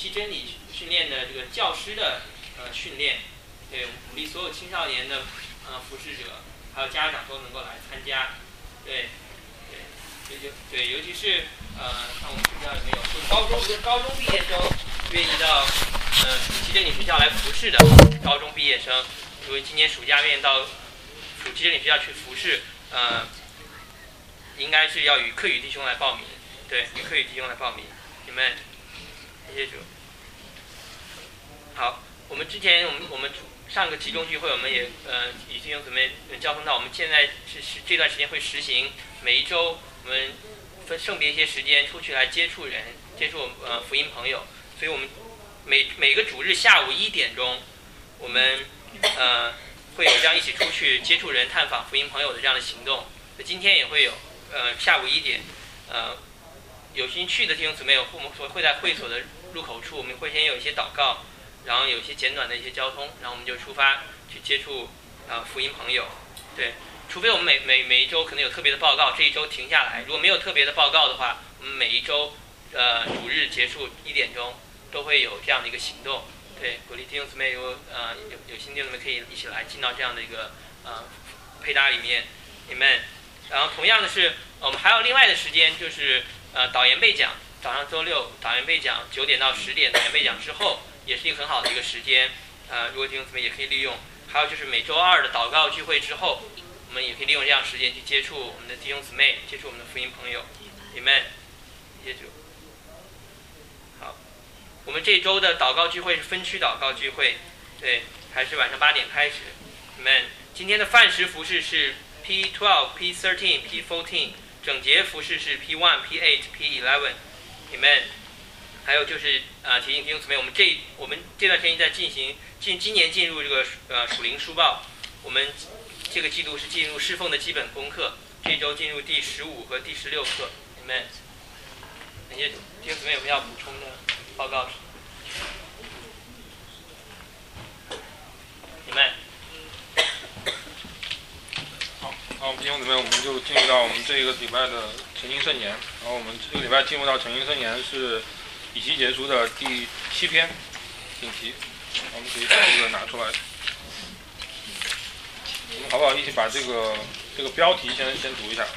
期真理训练的这个教师的训练，对，鼓励所有青少年的服侍者还有家长都能够来参加，对，尤其是看我们学校有没有，就是高中毕业生愿意到暑期真理学校来服侍的高中毕业生，如果今年暑假愿意到暑期真理学校去服侍，应该是要与课语弟兄来报名，对，与课语弟兄来报名，你们谢谢主。好，我们上个集中聚会，我们也与弟兄姊妹交通到，我们现在是这段时间会实行每一周我们圣别一些时间出去来接触人，接触福音朋友，所以我们每个主日下午1点钟，我们会有这样一起出去接触人、探访福音朋友的这样的行动。今天也会有下午1点，有心去的弟兄姊妹，我们会在会所的入口处，我们会先有一些祷告，然后有一些简短的一些交通，然后我们就出发去接触福音朋友。对，除非我们每一周可能有特别的报告，这一周停下来。如果没有特别的报告的话，我们每一周主日结束1点钟都会有这样的一个行动。对，鼓励弟兄姊妹有新弟兄姊妹可以一起来进到这样的一个配搭里面，你们。然后同样的是，我们还有另外的时间，就是导言备讲，早上周六导言备讲9点到10点，导言备讲之后也是一个很好的一个时间，如果弟兄姊妹也可以利用。还有就是每周2的祷告聚会之后，我们也可以利用这样时间去接触我们的弟兄姊妹，接触我们的福音朋友，你们，谢谢主。好，我们这周的祷告聚会是分区祷告聚会，对，还是晚上8点开始。你们今天的饭食服饰是P12、P13、P14， 整节服饰是 P1、P8、P11。你们还有就是提醒弟兄姊妹，我们这段时间在今年进入这个属灵书报，我们这个季度是进入侍奉的基本功课，这一周进入第15和第16课。你们哪些弟兄姊妹有没有要补充的报告？你们好，弟兄姊妹，我们就进入到我们这个礼拜的晨经圣言。然后我们这个礼拜进入到晨经圣言是以西结书的第7篇信息，我们可以把这个拿出来。我们好不好一起把这个标题先读一下？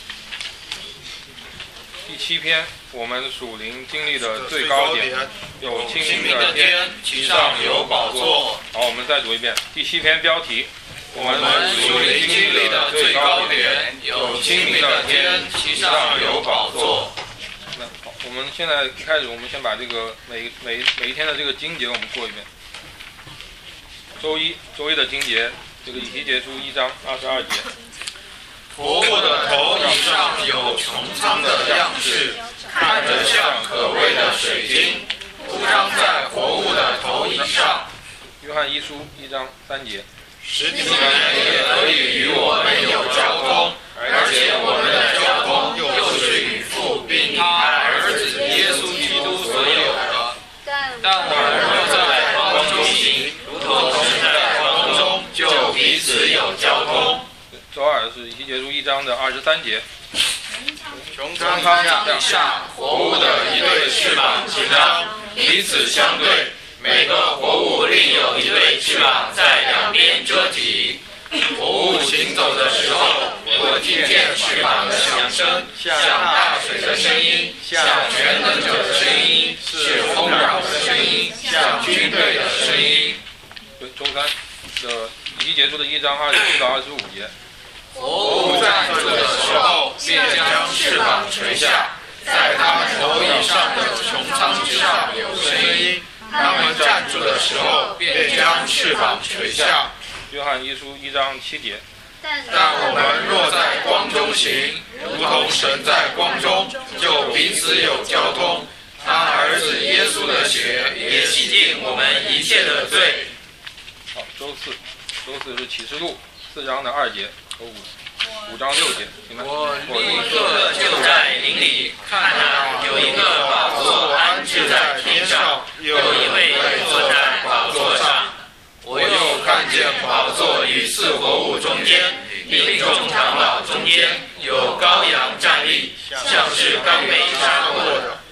第7篇，我们属灵经历的最高点，有清明的天，其上有宝座。好，我们再读一遍。第7篇标题。我们属灵经历的最高点，有清明的天，其上有宝座。那好，我们现在开始，我们先把这个每一天的这个经节我们过一遍。周一的经节，这个以西结书1章22节。 活物的头以上有穹苍的样式，看着像可畏的水晶，铺张在活物的头以上。 约翰一书1章3节。 使你们也可以与我们有交通，而且我们的交通又是与父并他儿子耶稣基督所有的。但我们若在光中行，如同神在光中，就彼此有交通。 周2是以西结书1章的23节。 穹苍以上，活物的一对翅膀齐张，彼此相对。每个活物另有一对翅膀在两边遮体。活物行走的时候，我听见翅膀的响声，像大水的声音，像全能者的声音，是丰饶的声音，像军队的声音。 周3的以西结书的1章24到25节。 活物站住的时候，便将翅膀垂下，在他们头以上的穹苍之上有声音。他们站住的时候，便将翅膀垂下。 约翰一书1章7节。 但我们若在光中行，如同神在光中，就彼此有交通。他儿子耶稣的血也洗净我们一切的罪。 好，周四是启示录4章的2节和5章6节。 我立刻就在林里，看哪，有一个宝座安置在天上，有一位坐在宝座上。我又看见宝座与四活物中间，并众长老中间，有羔羊站立，像是刚被杀过的，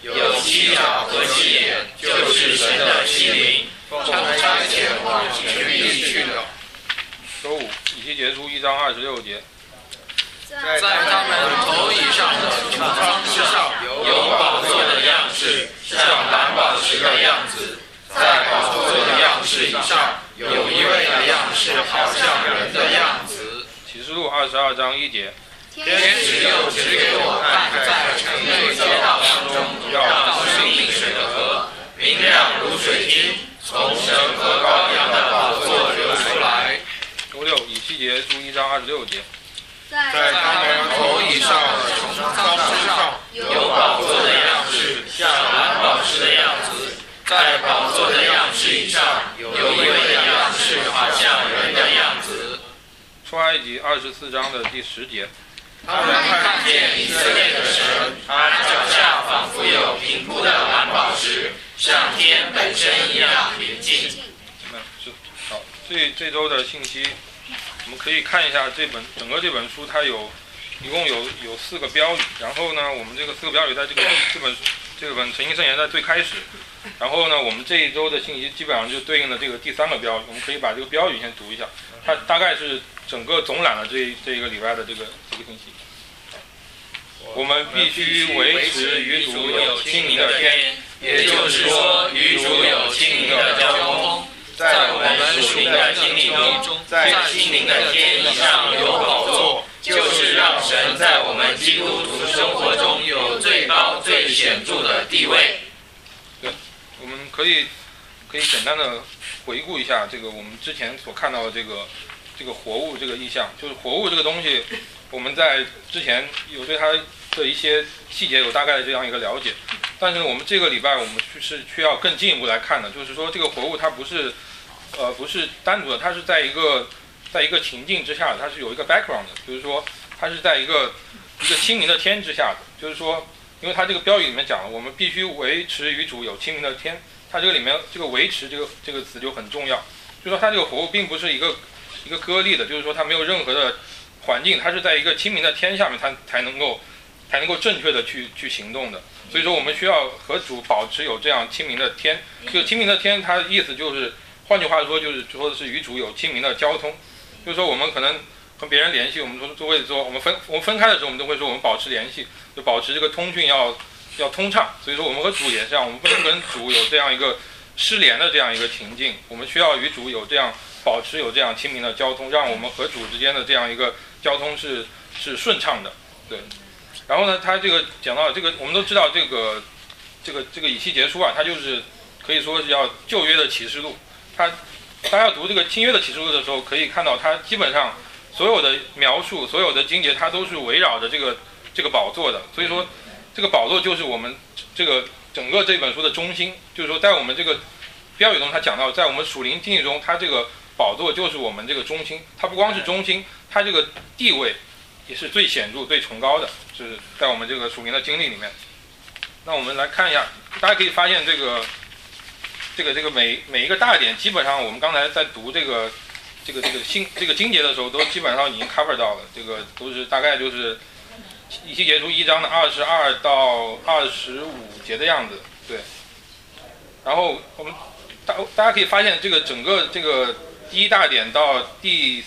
有七爪和七眼，就是神的七灵，奉差遣往全地去了。 周五，以西结书1章26节。 在他们头以上的穹苍之上，有宝座的样式，像蓝宝石的样子。在宝座的样式以上，有一位的样式，好像人的样子。 启示录22章1节。 天使又指给我看，在城内街道当中有道生命水的河，明亮如水晶，从神和羔羊的宝座流出来。 周六，以西结书1章26节。 在他们头以上的穹苍之上，有宝座的样式，像蓝宝石的样子。在宝座的样式以上，有一位的样式，好像人的样子。 出埃及24章的第10节。 他们看见以色列的神，他脚下仿佛有平铺的蓝宝石，像天本身一样平静。 好，这周的信息，我们可以看一下整个这本书，它一共有4个标语。然后呢，我们这个4个标语在这本诚信圣言在最开始。然后呢，我们这一周的信息基本上就对应了这个第3个标语。我们可以把这个标语先读一下，它大概是整个总览了这一个礼拜的这个信息。我们必须维持与主有亲民的天， 也就是说，与主有亲民的交通。在我们属灵的经历中，在心灵的天以上有宝座，就是让神在我们基督徒生活中有最高最显著的地位。 对，我们可以简单的回顾一下这个我们之前所看到的这个活物这个意象。就是活物这个东西，我们在之前有对它的一些细节有大概的这样一个了解，但是我们这个礼拜我们是需要更进一步来看的。就是说这个活物它不是单独的，它是在一个情境之下的，它是有一个 background 的。就是说它是在一个亲民的天之下的。就是说因为它这个标语里面讲了，我们必须维持与主有亲民的天，它这个里面这个维持这个词就很重要。就是说它这个活物并不是一个割裂的，就是说它没有任何的环境，它是在一个亲民的天下面，它才能够正确的去行动的。所以说我们需要和主保持有这样亲民的天。这个亲民的天，它的意思就是，换句话说就是说的是与主有亲民的交通。就是说我们可能和别人联系，我们都会说我们分开的时候，我们都会说我们保持联系，就保持这个通讯要通畅。所以说我们和主也是这样，我们不能跟主有这样一个失联的这样一个情境，我们需要与主保持有这样亲民的交通，让我们和主之间的这样一个交通是顺畅的。对。然后呢，他这个讲到这个，我们都知道这个以西结书啊，它就是可以说是要旧约的启示录。大家要读这个新约的启示录的时候，可以看到它基本上所有的描述、所有的经节，它都是围绕着这个宝座的。所以说，这个宝座就是我们这个整个这本书的中心。就是说，在我们这个标语中，它讲到，在我们属灵经历中，它这个宝座就是我们这个中心。它不光是中心，它这个地位也是最显著、最崇高的，是在我们这个属灵的经历里面。那我们来看一下，大家可以发现这个每一个大点，基本上我们刚才在读这个经节的时候，都基本上已经 cover 到了。这个都是大概就是以西结书1章的22到25节的样子。对。然后我们大家可以发现，这个整个这个第1大点到第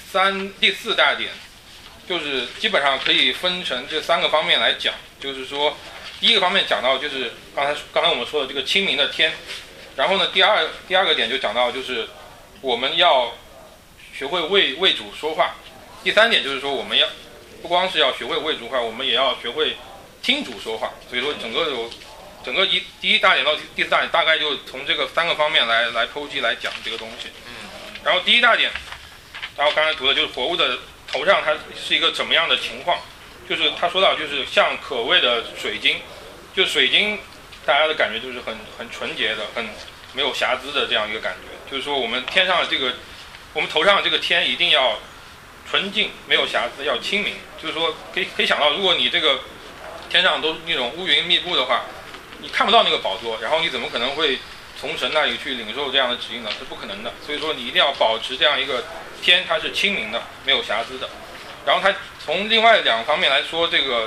4大点，就是基本上可以分成这3个方面来讲。就是说，第一个方面讲到就是刚才我们说的这个亲民的天。然后呢，第二个点就讲到就是我们要学会为主说话。第3点就是说我们要不光是要学会为主说话，我们也要学会听主说话。所以说整个第1大点到第4大点大概就从这个3个方面来剖析来讲这个东西。然后第1大点，然后刚才读的就是活物的头上它是一个怎么样的情况。就是他说到就是像可畏的水晶，就水晶大家的感觉就是很纯洁的，很没有瑕疵的这样一个感觉。就是说我们我们头上这个天一定要纯净，没有瑕疵，要清明。就是说可以想到，如果你这个天上都是那种乌云密布的话，你看不到那个宝座，然后你怎么可能会从神那里去领受这样的指引呢？是不可能的。所以说你一定要保持这样一个天，它是清明的，没有瑕疵的。然后它从另外2个方面来说，这个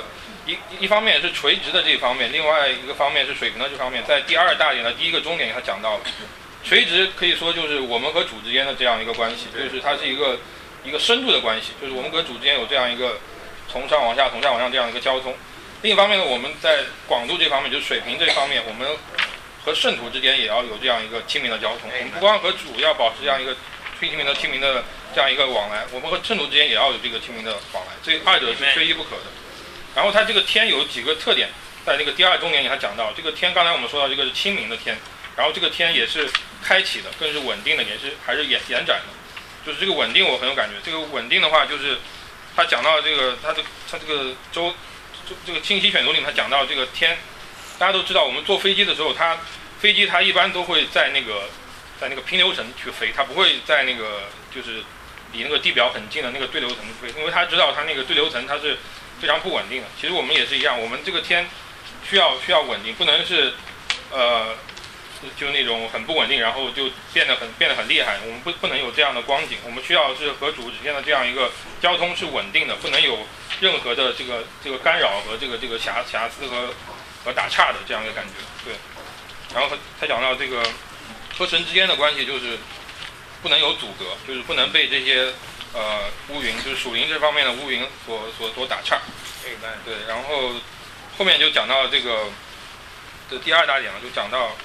一方面是垂直的这一方面，另外一个方面是水平的这方面，在第2大点的第1个中点他讲到了，垂直可以说就是我们和主之间的这样一个关系，就是它是一个深度的关系，就是我们和主之间有这样一个从上往下这样一个交通。另一方面呢，我们在广度这方面，就是水平这方面，我们和圣徒之间也要有这样一个亲密的交通。我们不光和主要保持这样一个亲民的这样一个往来，我们和圣徒之间也要有这个亲民的往来，这二者是缺一不可的。然后它这个天有几个特点，在那个第2中点里他讲到，这个天刚才我们说到这个是清明的天，然后这个天也是开启的，更是稳定的，也是还是延展的。就是这个稳定我很有感觉。这个稳定的话，就是他讲到这个他这个这个清晰选读里面他讲到这个天，大家都知道我们坐飞机的时候，飞机它一般都会在那个平流层去飞，它不会在那个就是离那个地表很近的那个对流层飞，因为他知道它那个对流层它是非常不稳定的。其实我们也是一样，我们这个天需要稳定，不能是就那种很不稳定，然后就变得很厉害。我们不能有这样的光景，我们需要是和主之间的这样一个交通是稳定的，不能有任何的这个干扰和这个瑕疵和打岔的这样一个感觉。对，然后他讲到这个和神之间的关系就是不能有阻隔，就是不能被这些乌云，就是属灵这方面的乌云所打岔。对，然后后面就讲到这个的第2大点了，就讲到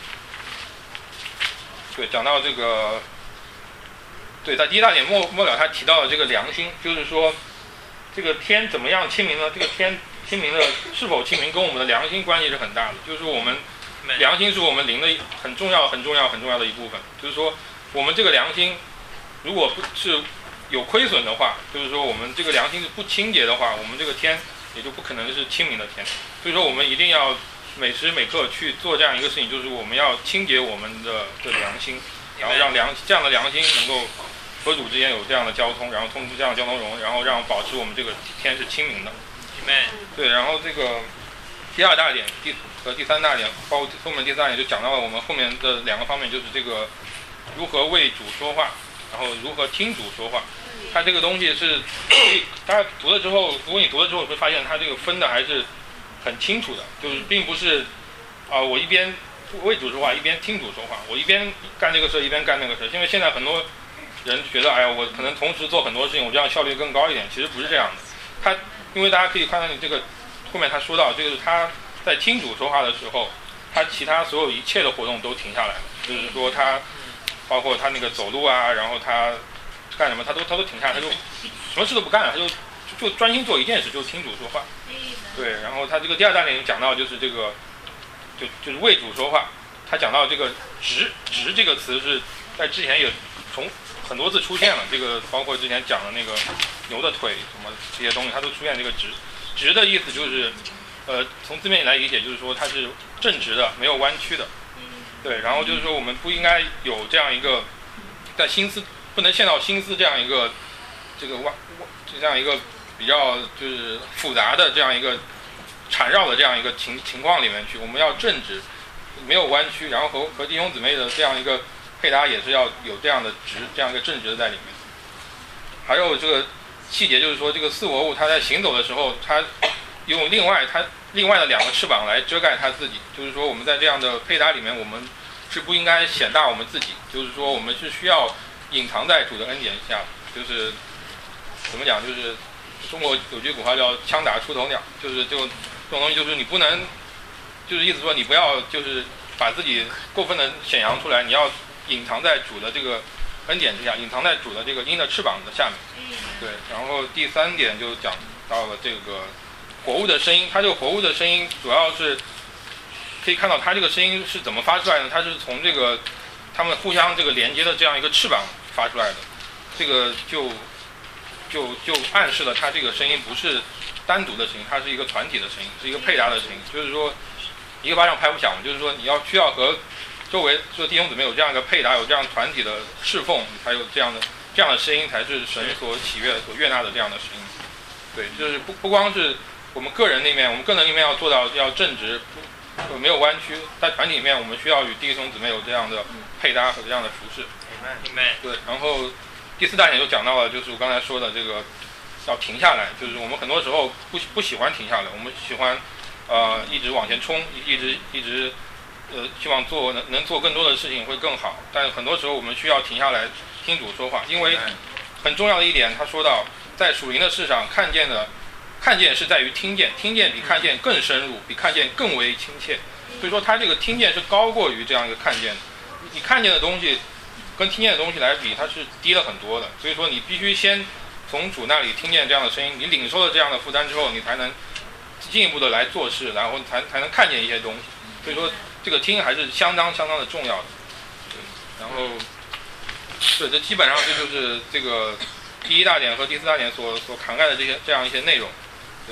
这个，对，在第1大点末了他提到了这个良心，就是说这个天怎么样清明呢？这个天清明的是否清明跟我们的良心关系是很大的，就是我们良心是我们灵的很重要的一部分。就是说我们这个良心如果不是有亏损的话，就是说我们这个良心是不清洁的话，我们这个天也就不可能是清明的天。所以说我们一定要每时每刻去做这样一个事情，就是我们要清洁我们的良心，然后让这样的良心能够和主之间有这样的交通，然后通过这样的交通然后让保持我们这个天是清明的。对，然后这个第2大点和第3大点，包括后面第3大点就讲到了我们后面的2个方面，就是这个如何为主说话，然后如何听主说话。它这个东西是大家读了之后，如果你读了之后，你会发现它这个分的还是很清楚的，就是并不是我一边为主说话一边听主说话，我一边干这个事一边干那个事。因为现在很多人觉得我可能同时做很多事情，我这样效率更高一点，其实不是这样的。因为大家可以看到你这个后面他说到，就是他在听主说话的时候，他其他所有一切的活动都停下来了，就是说他包括他那个走路啊，然后他干什么他都停下来，他就什么事都不干了，他就专心做一件事，就是听主说话。对，然后他这个第2大点讲到就是这个就是为主说话，他讲到这个直这个词是在之前也从很多次出现了，这个包括之前讲的那个牛的腿什么这些东西，它都出现这个直的意思就是从字面来理解就是说它是正直的，没有弯曲的。对，然后就是说我们不应该有这样一个在心思不能陷到心思这样一个这样一个比较就是复杂的这样一个缠绕的这样一个情况里面去，我们要正直，没有弯曲，然后和弟兄姊妹的这样一个配搭也是要有这样的这样一个正直的在里面。还有这个细节就是说，这个四活物它在行走的时候，它用另外的2个翅膀来遮盖它自己，就是说我们在这样的配搭里面，我们是不应该显大我们自己，就是说我们是需要隐藏在主的恩典下，就是怎么讲，就是中国有句古话叫枪打出头鸟，就是这种东西，就是你不能，就是意思说你不要就是把自己过分的显扬出来，你要隐藏在主的这个恩典之下，隐藏在主的这个鹰的翅膀的下面。对，然后第3点就讲到了这个活物的声音，它这个活物的声音主要是可以看到它这个声音是怎么发出来的，它是从这个它们互相这个连接的这样一个翅膀发出来的，这个就暗示了它这个声音不是单独的声音，它是一个团体的声音，是一个配搭的声音，就是说一个巴掌拍不响，就是说你需要和周围说弟兄姊妹有这样一个配搭，有这样团体的侍奉，才有这样的声音，才是神所喜悦所悦纳的这样的声音。对，就是不光是我们个人那面，我们个人那面要做到要正直，没有弯曲，在团体里面我们需要与弟兄姊妹有这样的配搭和这样的服侍。对，然后第4大点就讲到了，就是我刚才说的这个要停下来，就是我们很多时候不喜欢停下来，我们喜欢一直往前冲，一直希望能做更多的事情会更好，但很多时候我们需要停下来听主说话，因为很重要的一点，他说到在属灵的事上看见是在于听见，听见比看见更深入，比看见更为亲切。所以说，他这个听见是高过于这样一个看见的。你看见的东西跟听见的东西来比，它是低了很多的。所以说，你必须先从主那里听见这样的声音，你领受了这样的负担之后，你才能进一步的来做事，然后才能看见一些东西。所以说，这个听还是相当的重要的。对，然后，对，这基本上这就是这个第一大点和第四大点所涵盖的这样一些内容。对，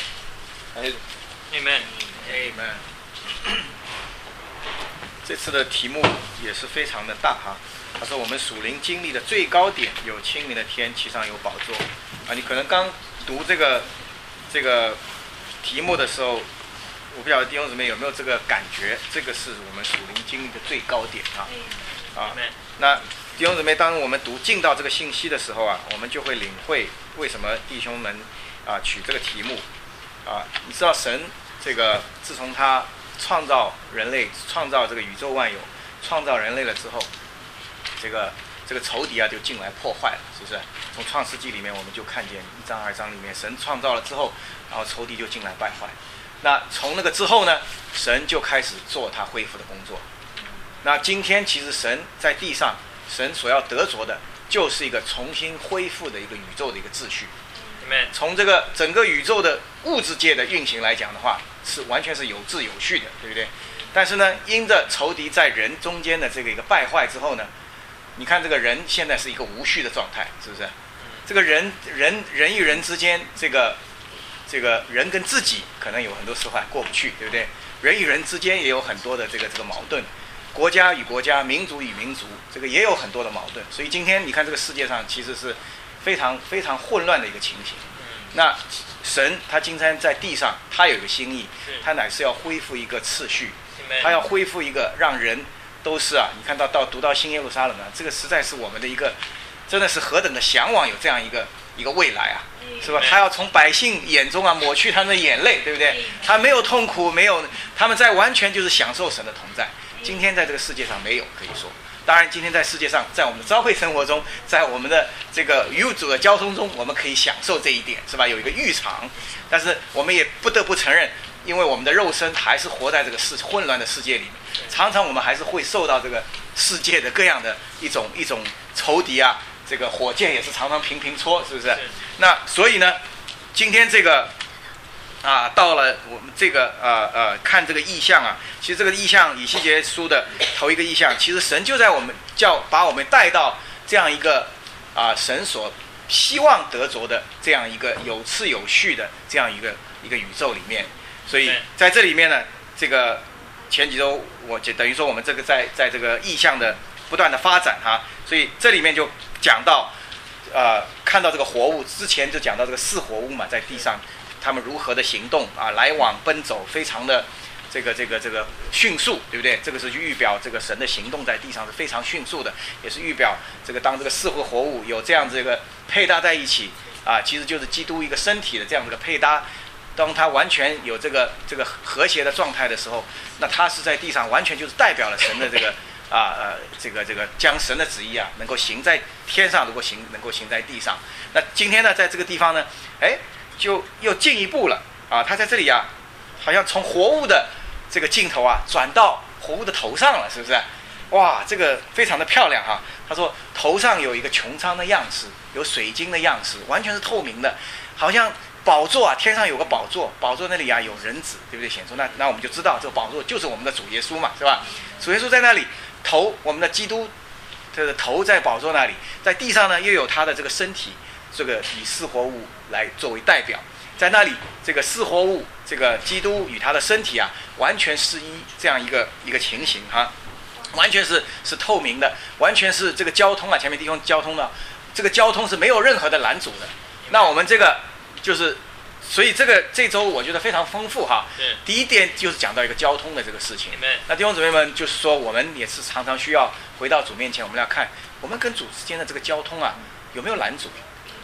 Amen。这次的题目也是非常的大哈。他说我们属灵经历的最高点有清明的天，其上有宝座。你可能刚读这个题目的时候，我不晓得弟兄姊妹有没有这个感觉，这个是我们属灵经历的最高点啊。那弟兄姊妹，当我们进到这个信息的时候啊，我们就会领会为什么弟兄们取这个题目你知道神这个自从他创造人类，创造这个宇宙万有，创造人类了之后，这个仇敌就进来破坏了，是不是？从创世纪里面我们就看见1章2章里面，神创造了之后，然后仇敌就进来败坏。那从那个之后呢，神就开始做他恢复的工作。那今天其实神在地上，神所要得着的就是一个重新恢复的一个宇宙的一个秩序。从这个整个宇宙的物质界的运行来讲的话，是完全是有秩有序的，对不对？但是呢，因着仇敌在人中间的这个一个败坏之后呢，你看这个人现在是一个无序的状态，是不是？这个人与人之间，这个人跟自己可能有很多时候还过不去，对不对？人与人之间也有很多的这个矛盾，国家与国家、民族与民族，这个也有很多的矛盾。所以今天你看这个世界上其实是非常非常混乱的一个情形。那神他今天在地上，他有一个心意，他乃是要恢复一个次序，他要恢复一个让人都是你看读到新耶路撒冷这个实在是我们的一个，真的是何等的向往有这样一个未来是吧？他要从百姓眼中抹去他们的眼泪，对不对？他没有痛苦，没有，他们在完全就是享受神的同在。今天在这个世界上没有，可以说。当然今天在世界上，在我们的教会生活中，在我们的这个与主的交通中，我们可以享受这一点，是吧？有一个浴场。但是我们也不得不承认，因为我们的肉身还是活在这个混乱的世界里面，常常我们还是会受到这个世界的各样的一种仇敌这个火箭也是常常频频戳，是不是？那所以呢，今天这个到了我们这个看这个意象其实这个意象以西结书的头一个意象，其实神就在把我们带到这样一个神所希望得着的这样一个有次有序的这样一个宇宙里面。所以在这里面呢，这个前几周我就等于说我们这个在这个意象的不断的发展所以这里面就讲到看到这个活物，之前就讲到这个4活物嘛，在地上他们如何的行动来往奔走，非常的这个迅速，对不对？这个是预表这个神的行动在地上是非常迅速的，也是预表这个当这个4个活物有这样这个配搭在一起其实就是基督一个身体的这样的配搭。当它完全有这个和谐的状态的时候，那它是在地上完全就是代表了神的这个将神的旨意能够行在天上，能够行在地上。那今天呢，在这个地方呢，就又进一步了他在这里好像从活物的这个镜头转到活物的头上了，是不是？哇，这个非常的漂亮他说头上有一个穹苍的样式，有水晶的样式，完全是透明的，好像宝座天上有个宝座，宝座那里有人子，对不对？显出那我们就知道这个宝座就是我们的主耶稣嘛，是吧？主耶稣在那里，头我们的基督这个头在宝座那里，在地上呢又有他的这个身体，这个以4活物来作为代表，在那里这个4活物，这个基督与他的身体完全是这样一个情形完全是透明的，完全是这个交通前面弟兄交通呢，这个交通是没有任何的拦阻的。那我们这个就是，所以这周我觉得非常丰富第一点就是讲到一个交通的这个事情。那弟兄姊妹们就是说，我们也是常常需要回到主面前，我们要看我们跟主之间的这个交通有没有拦阻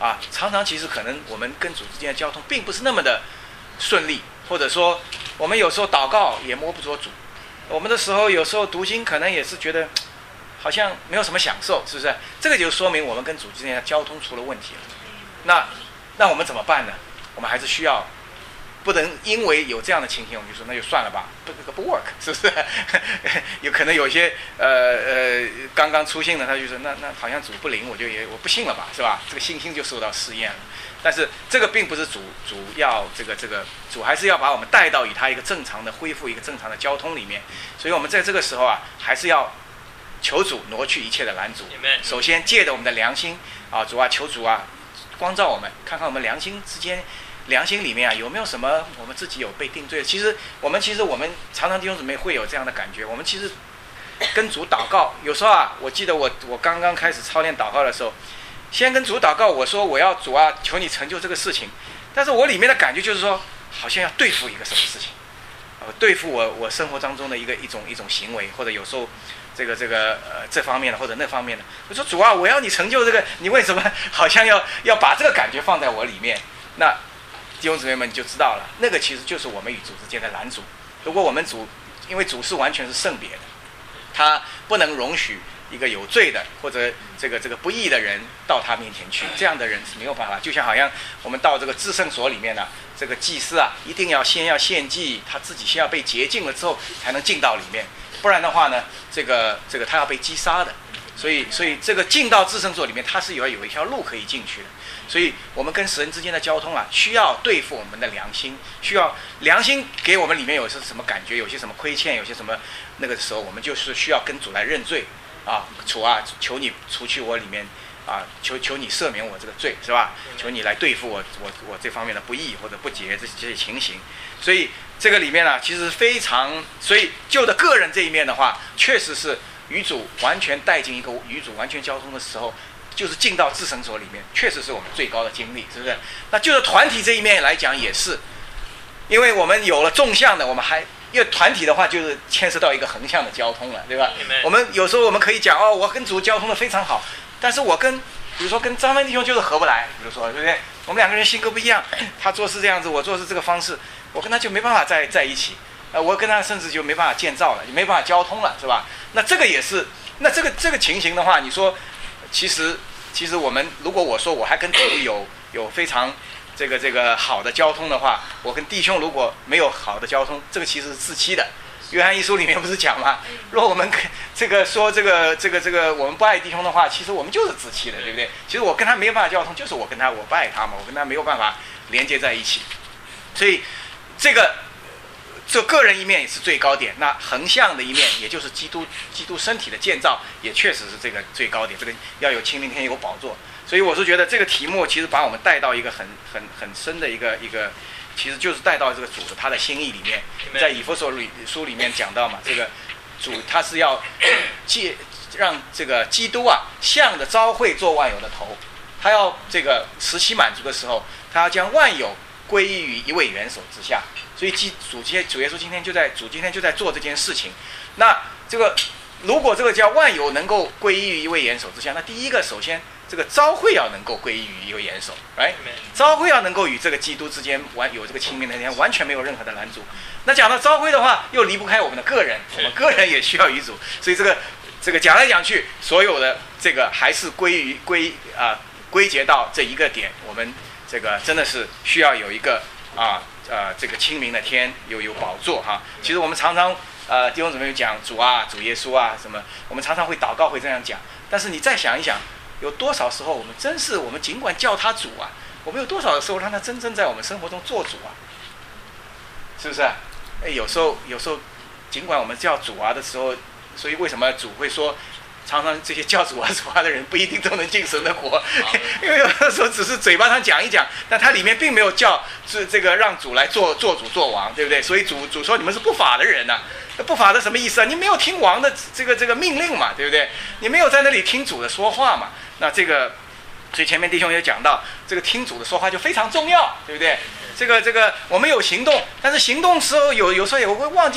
常常其实可能我们跟主之间的交通并不是那么的顺利，或者说我们有时候祷告也摸不着主，我们的时候有时候读经可能也是觉得好像没有什么享受，是不是？这个就说明我们跟主之间的交通出了问题了。那我们怎么办呢？我们还是需要，不能因为有这样的情形，我们就说那就算了吧，不 work， 是不是？有可能有些刚刚出信的，他就说那好像主不灵，我不信了吧，是吧？这个信心就受到试验了。但是这个并不是主要这个主还是要把我们带到与他一个正常的恢复一个正常的交通里面。所以我们在这个时候还是要求主挪去一切的拦阻。首先借着我们的良心主求主光照我们，看看我们良心里面有没有什么我们自己有被定罪的。其实我们常常弟兄姊妹会有这样的感觉，我们其实跟主祷告，有时候我记得我刚刚开始操练祷告的时候，先跟主祷告，我说我要主求你成就这个事情，但是我里面的感觉就是说，好像要对付一个什么事情，对付我生活当中的一种行为，或者有时候这方面的或者那方面的，我说主我要你成就这个，你为什么好像要把这个感觉放在我里面？那弟兄姊妹们你就知道了，那个其实就是我们与主之间的拦阻。如果我们因为主是完全是圣别的，他不能容许一个有罪的或者这个不义的人到他面前去，这样的人是没有办法。就像好像我们到这个至圣所里面这个祭司一定要先要献祭，他自己先要被洁净了之后才能进到里面，不然的话呢，这个他要被击杀的。所以这个进到至圣所里面，他是有一条路可以进去的。所以我们跟神之间的交通需要对付我们的良心，需要良心给我们里面有些什么感觉，有些什么亏欠，有些什么那个时候，我们就是需要跟主来认罪主求你除去我里面求你赦免我这个罪，是吧？求你来对付我这方面的不义或者不洁这些情形。所以这个里面其实非常，所以就的个人这一面的话，确实是与主完全带进一个与主完全交通的时候，就是进到至圣所里面，确实是我们最高的经历，是不是？那就是团体这一面来讲也是，因为我们有了纵向的，因为团体的话就是牵涉到一个横向的交通了，对吧？我们有时候我们可以讲我跟主交通的非常好，但是比如说跟张帆弟兄就是合不来，比如说对不对？我们两个人性格不一样，他做事这样子，我做事这个方式，我跟他就没办法在一起，我跟他甚至就没办法建造了，也没办法交通了，是吧？那这个也是，那这个情形的话，你说其实我们如果我说我还跟主有非常这个好的交通的话，我跟弟兄如果没有好的交通，这个其实是自欺的。约翰一书里面不是讲吗？如果我们说我们不爱弟兄的话，其实我们就是自欺的，对不对？其实我跟他没有办法交通，就是我不爱他嘛，我跟他没有办法连接在一起。所以这个人一面也是最高点，那横向的一面，也就是基督身体的建造，也确实是这个最高点。这个要有亲临天有宝座。所以我是觉得这个题目其实把我们带到一个很深的一个，其实就是带到这个主的他的心意里面。在以弗所书里面讲到嘛，这个主他是要让这个基督向着召会做万有的头，他要这个时期满足的时候，他要将万有归依于一位元首之下。所以主耶稣今天就在做这件事情。那如果这个叫万有能够归依于一位元首之下，那第一个首先这个召会要能够归依于一位元首，召会要能够与这个基督之间有这个亲密的连，完全没有任何的拦阻。那讲到召会的话，又离不开我们的个人，我们个人也需要与主。所以这个讲来讲去，所有的这个还是归结到这一个点，我们这个真的是需要有一个这个清明的天有宝座其实我们常常弟兄姊妹讲主耶稣什么，我们常常会祷告会这样讲，但是你再想一想，有多少时候我们尽管叫他主我们有多少的时候让他真正在我们生活中做主是不是？有时候尽管我们叫主的时候，所以为什么主会说常常这些叫主的人不一定都能进神的国，因为有的时候只是嘴巴上讲一讲，但他里面并没有叫这个让主来做主做王，对不对？所以主说你们是不法的人不法的什么意思你没有听王的这个命令嘛，对不对？你没有在那里听主的说话嘛。那所以前面弟兄也讲到，这个听主的说话就非常重要，对不对？这个我们有行动，但是行动时候有时候也会忘记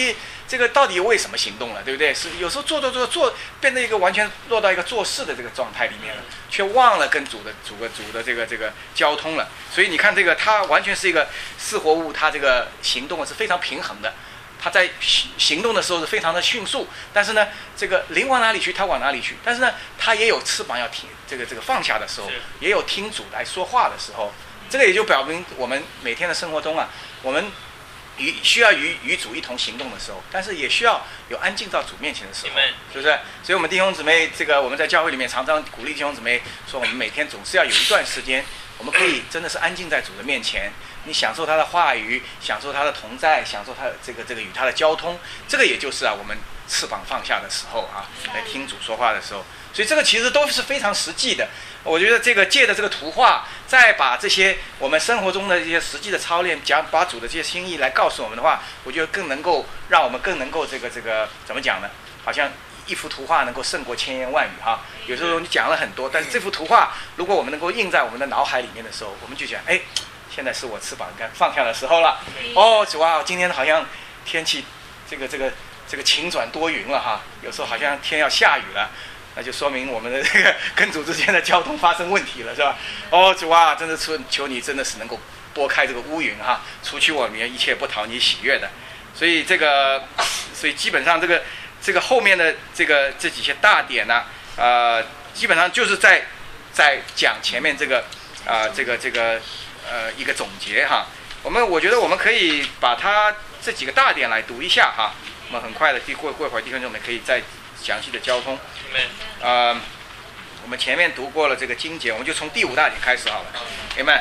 这个到底为什么行动了，对不对？是有时候做，变成一个完全落到一个做事的这个状态里面了，却忘了跟主的这个交通了。所以你看这个，它完全是一个四活物，它这个行动是非常平衡的。它在行动的时候是非常的迅速，但是呢，这个灵往哪里去，它往哪里去。但是呢，它也有翅膀要停，这个放下的时候，也有听主来说话的时候。这个也就表明我们每天的生活中啊，我们需要与主一同行动的时候，但是也需要有安静到主面前的时候，是不是？所以我们弟兄姊妹，这个我们在教会里面常常鼓励弟兄姊妹说，我们每天总是要有一段时间，我们可以真的是安静在主的面前。你享受他的话语，享受他的同在，享受他这个与他的交通，这个也就是我们翅膀放下的时候来听主说话的时候。所以这个其实都是非常实际的。我觉得这个借着这个图画，再把这些我们生活中的一些实际的操练，把主的这些心意来告诉我们的话，我觉得更能够让我们更能够这个怎么讲呢？好像一幅图画能够胜过千言万语有时候你讲了很多，但是这幅图画如果我们能够印在我们的脑海里面的时候，我们就讲现在是我翅膀该放下的时候了。主啊，今天好像天气这个晴转多云了有时候好像天要下雨了，那就说明我们的这个跟主之间的交通发生问题了，是吧？主啊，真的求你真的是能够拨开这个乌云除去我们一切不讨你喜悦的。所以基本上这个后面的这几些大点呢，基本上就是在讲前面这个一个总结我觉得我们可以把它这几个大点来读一下我们很快的过一会儿弟兄姊妹可以再详细的交通。我们前面读过了这个经节，我们就从第5大点开始好了。Amen。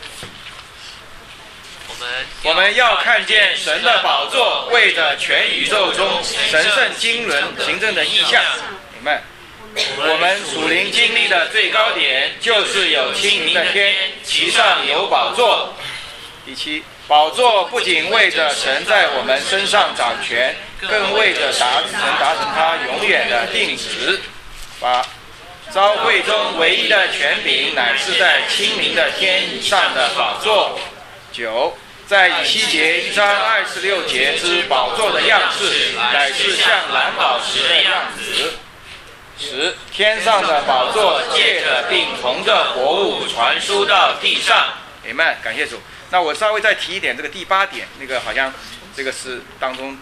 我们要看见神的宝座为着全宇宙中神圣经纶行政的意象。Amen。我们属灵经历的最高点就是有清明的天，其上有宝座。第7，宝座不仅为着神在我们身上掌权，更为着达成他永远的定旨。8，召会中唯一的权柄乃是在清明的天以上的宝座。9，在以西结1章26节之宝座的样式，乃是像蓝宝石的样子。10，天上的宝座借着并同着活物传输到地上。Amen，感谢主。那我稍微再提一点这个第8点，那个好像这个是当中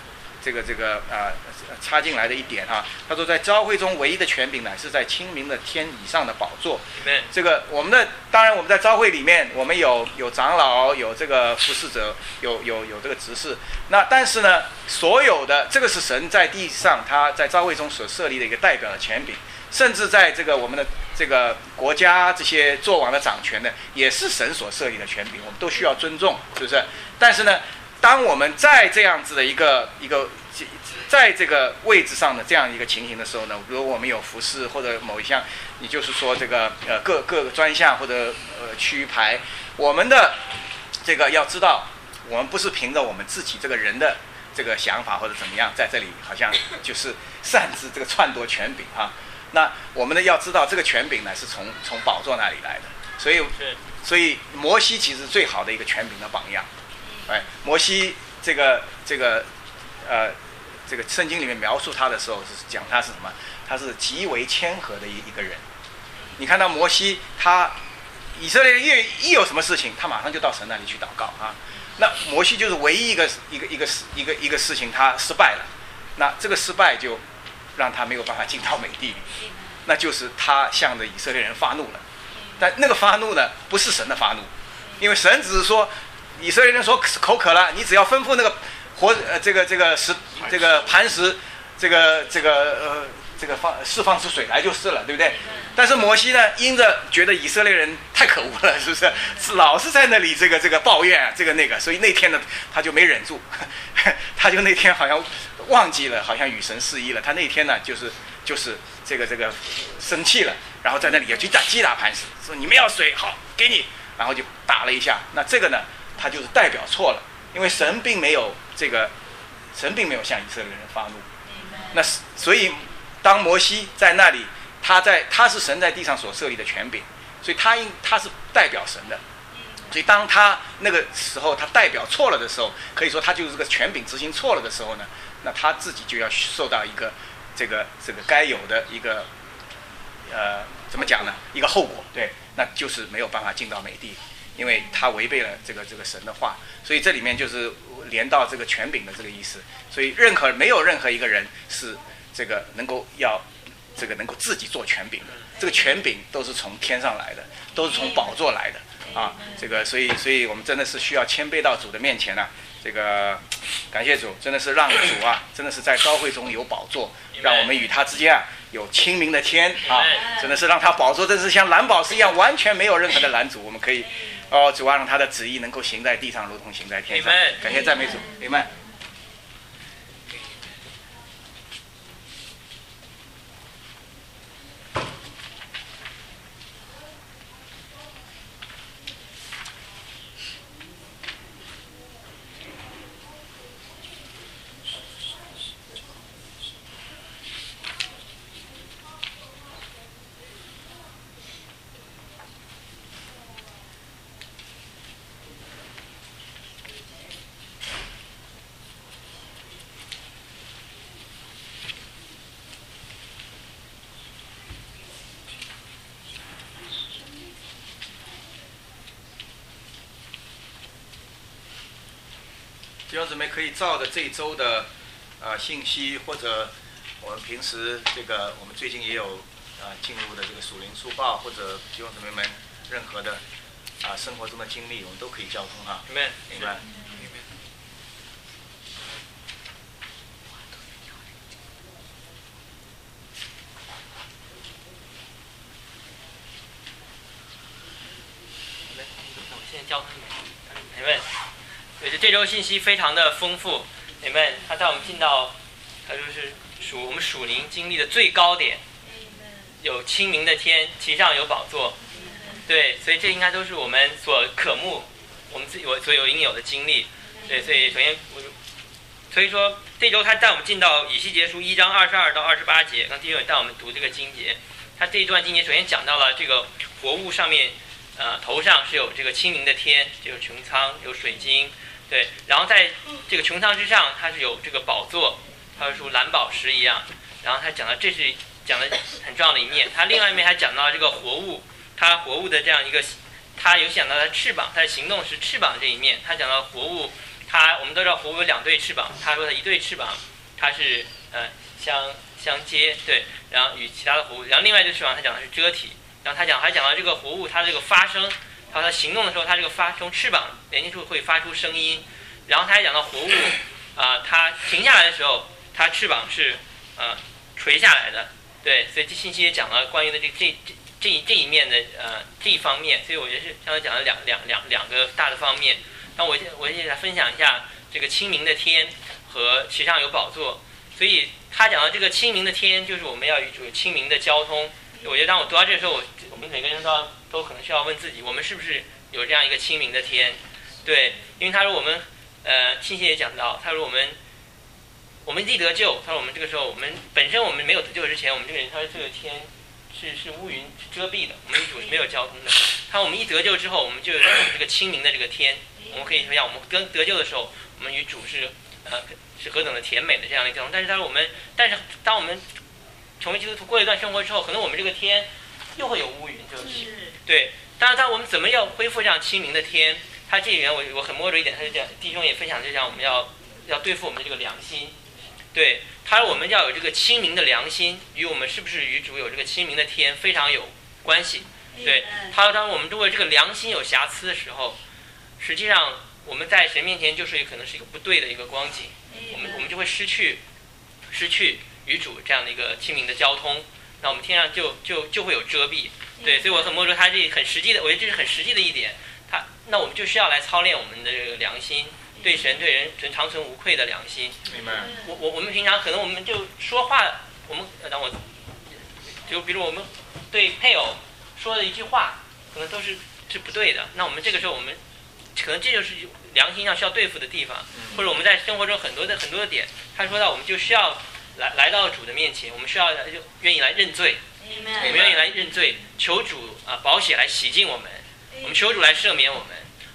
插进来的一点他说在召会中唯一的权柄乃是在清明的天以上的宝座。这个当然我们在召会里面，我们有长老，有这个服侍者，有这个执事。那但是呢，所有的这个是神在地上他在召会中所设立的一个代表的权柄，甚至在这个我们的这个国家这些作王的掌权的，也是神所设立的权柄，我们都需要尊重，是不是？但是呢，当我们在这样子的一个在这个位置上的这样一个情形的时候呢，比如我们有服侍或者某一项，你就是说这个各个专项或者区排，我们的这个要知道，我们不是凭着我们自己这个人的这个想法或者怎么样，在这里好像就是擅自这个篡夺权柄那我们要知道，这个权柄乃是从宝座那里来的，所以摩西其实最好的一个权柄的榜样。摩西这个圣经里面描述他的时候是讲他是什么？他是极为谦和的一个人。你看到摩西，以色列人一有什么事情，他马上就到神那里去祷告那摩西就是唯一一个事情他失败了，那这个失败就让他没有办法进到美地里，那就是他向着以色列人发怒了。但那个发怒呢，不是神的发怒，因为神只是说以色列人说口渴了，你只要吩咐那个这个磐石释放出水来就是了，对不对？但是摩西呢，因着觉得以色列人太可恶了，是不是？老是在那里这个抱怨那个，所以那天呢他就没忍住，他就那天好像忘记了，好像与神示意了。他那天呢就是这个生气了，然后在那里要去击打磐石，说你们要水，好给你，然后就打了一下。那这个呢，他就是代表错了，因为神并没有向以色列人发怒。那所以当摩西在那里，他是神在地上所设立的权柄，所以他是代表神的。所以当他那个时候他代表错了的时候，可以说他就是这个权柄执行错了的时候呢， 那他自己就要受到一个这个该有的一个怎么讲呢？一个后果，对，那就是没有办法进到美地，因为他违背了这个神的话。所以这里面就是连到这个权柄的这个意思。所以没有任何一个人是这个能够自己做权柄的，这个权柄都是从天上来的，都是从宝座来的啊。这个所以我们真的是需要谦卑到主的面前啊。这个感谢主，真的是让主啊，真的是在高会中有宝座，让我们与他之间啊有清明的天啊，真的是让他宝座真是像蓝宝石一样，完全没有任何的拦阻。我们可以主啊，让他的旨意能够行在地上，如同行在天上。感谢赞美主，Amen。弟兄姊妹可以照着这一周的信息，或者我们平时我们最近也有进入的这个属灵书报，或者弟兄姊妹们任何的生活中的经历，我们都可以交通啊。 明白。我现在交通明白。对，这周信息非常的丰富，你们，它在我们进到，它就是我们属灵经历的最高点，有清明的天，其上有宝座，对，所以这应该都是我们所渴慕，我们自己所有应有的经历，对，所以首先所以说这周他带我们进到以西结书1章22到28节，刚弟兄也带我们读这个经节，他这一段经节首先讲到了这个活物上面，头上是有这个清明的天，就有穹苍，有水晶。对，然后在这个穹苍之上，它是有这个宝座，它是如蓝宝石一样。然后他讲到，这是讲的很重要的一面。他另外一面还讲到这个活物，它活物的这样一个，他有讲到它翅膀，它的行动是翅膀这一面。他讲到活物，我们都知道活物有2对翅膀，他说它一对翅膀，它是相接，对，然后与其他的活物，然后另外一对翅膀他讲的是遮体。然后还讲到这个活物，它这个发声。它行动的时候，它这个从翅膀连接处会发出声音，然后它还讲到活物，它停下来的时候，它翅膀是垂下来的，对，所以这信息也讲了关于的这一面的这一方面，所以我觉得是刚才讲了两个大的方面。那我也来分享一下这个清明的天和其上有宝座，所以他讲到这个清明的天，就是我们要有清明的交通。我觉得当我读到这个时候，我们每个人都可能需要问自己，我们是不是有这样一个清明的天？对，因为他说我们信息也讲到，他说我们一得救，他说我们这个时候我们本身我们没有得救之前，我们这个人他说这个天是乌云遮蔽的，我们与主是没有交通的。他说我们一得救之后，我们就有这个清明的这个天，我们可以说像我们跟得救的时候，我们与主是何等的甜美的这样的一个交通。但是他说当我们成为基督徒过一段生活之后，可能我们这个天又会有乌云遮蔽。对，当然我们怎么要恢复这样清明的天？他这里面我很摸着一点，他就讲弟兄也分享，就讲我们要对付我们的这个良心。对，他说我们要有这个清明的良心，与我们是不是与主有这个清明的天非常有关系。对，他说当我们如果这个良心有瑕疵的时候，实际上我们在神面前就是可能是一个不对的一个光景，我们就会失去与主这样的一个清明的交通，那我们天上就会有遮蔽。对，所以我很摸出他这很实际的，我觉得这是很实际的一点。那我们就需要来操练我们的这个良心，对神对人长存无愧的良心。 明白。 我们平常可能我们就说话，就比如我们对配偶说的一句话，可能都是不对的。那我们这个时候我们可能这就是良心上需要对付的地方，或者我们在生活中很多的点，他说到我们就需要来到主的面前，我们需要就愿意来认罪，我们愿意来认罪，求主宝血来洗净我们，我们求主来赦免我们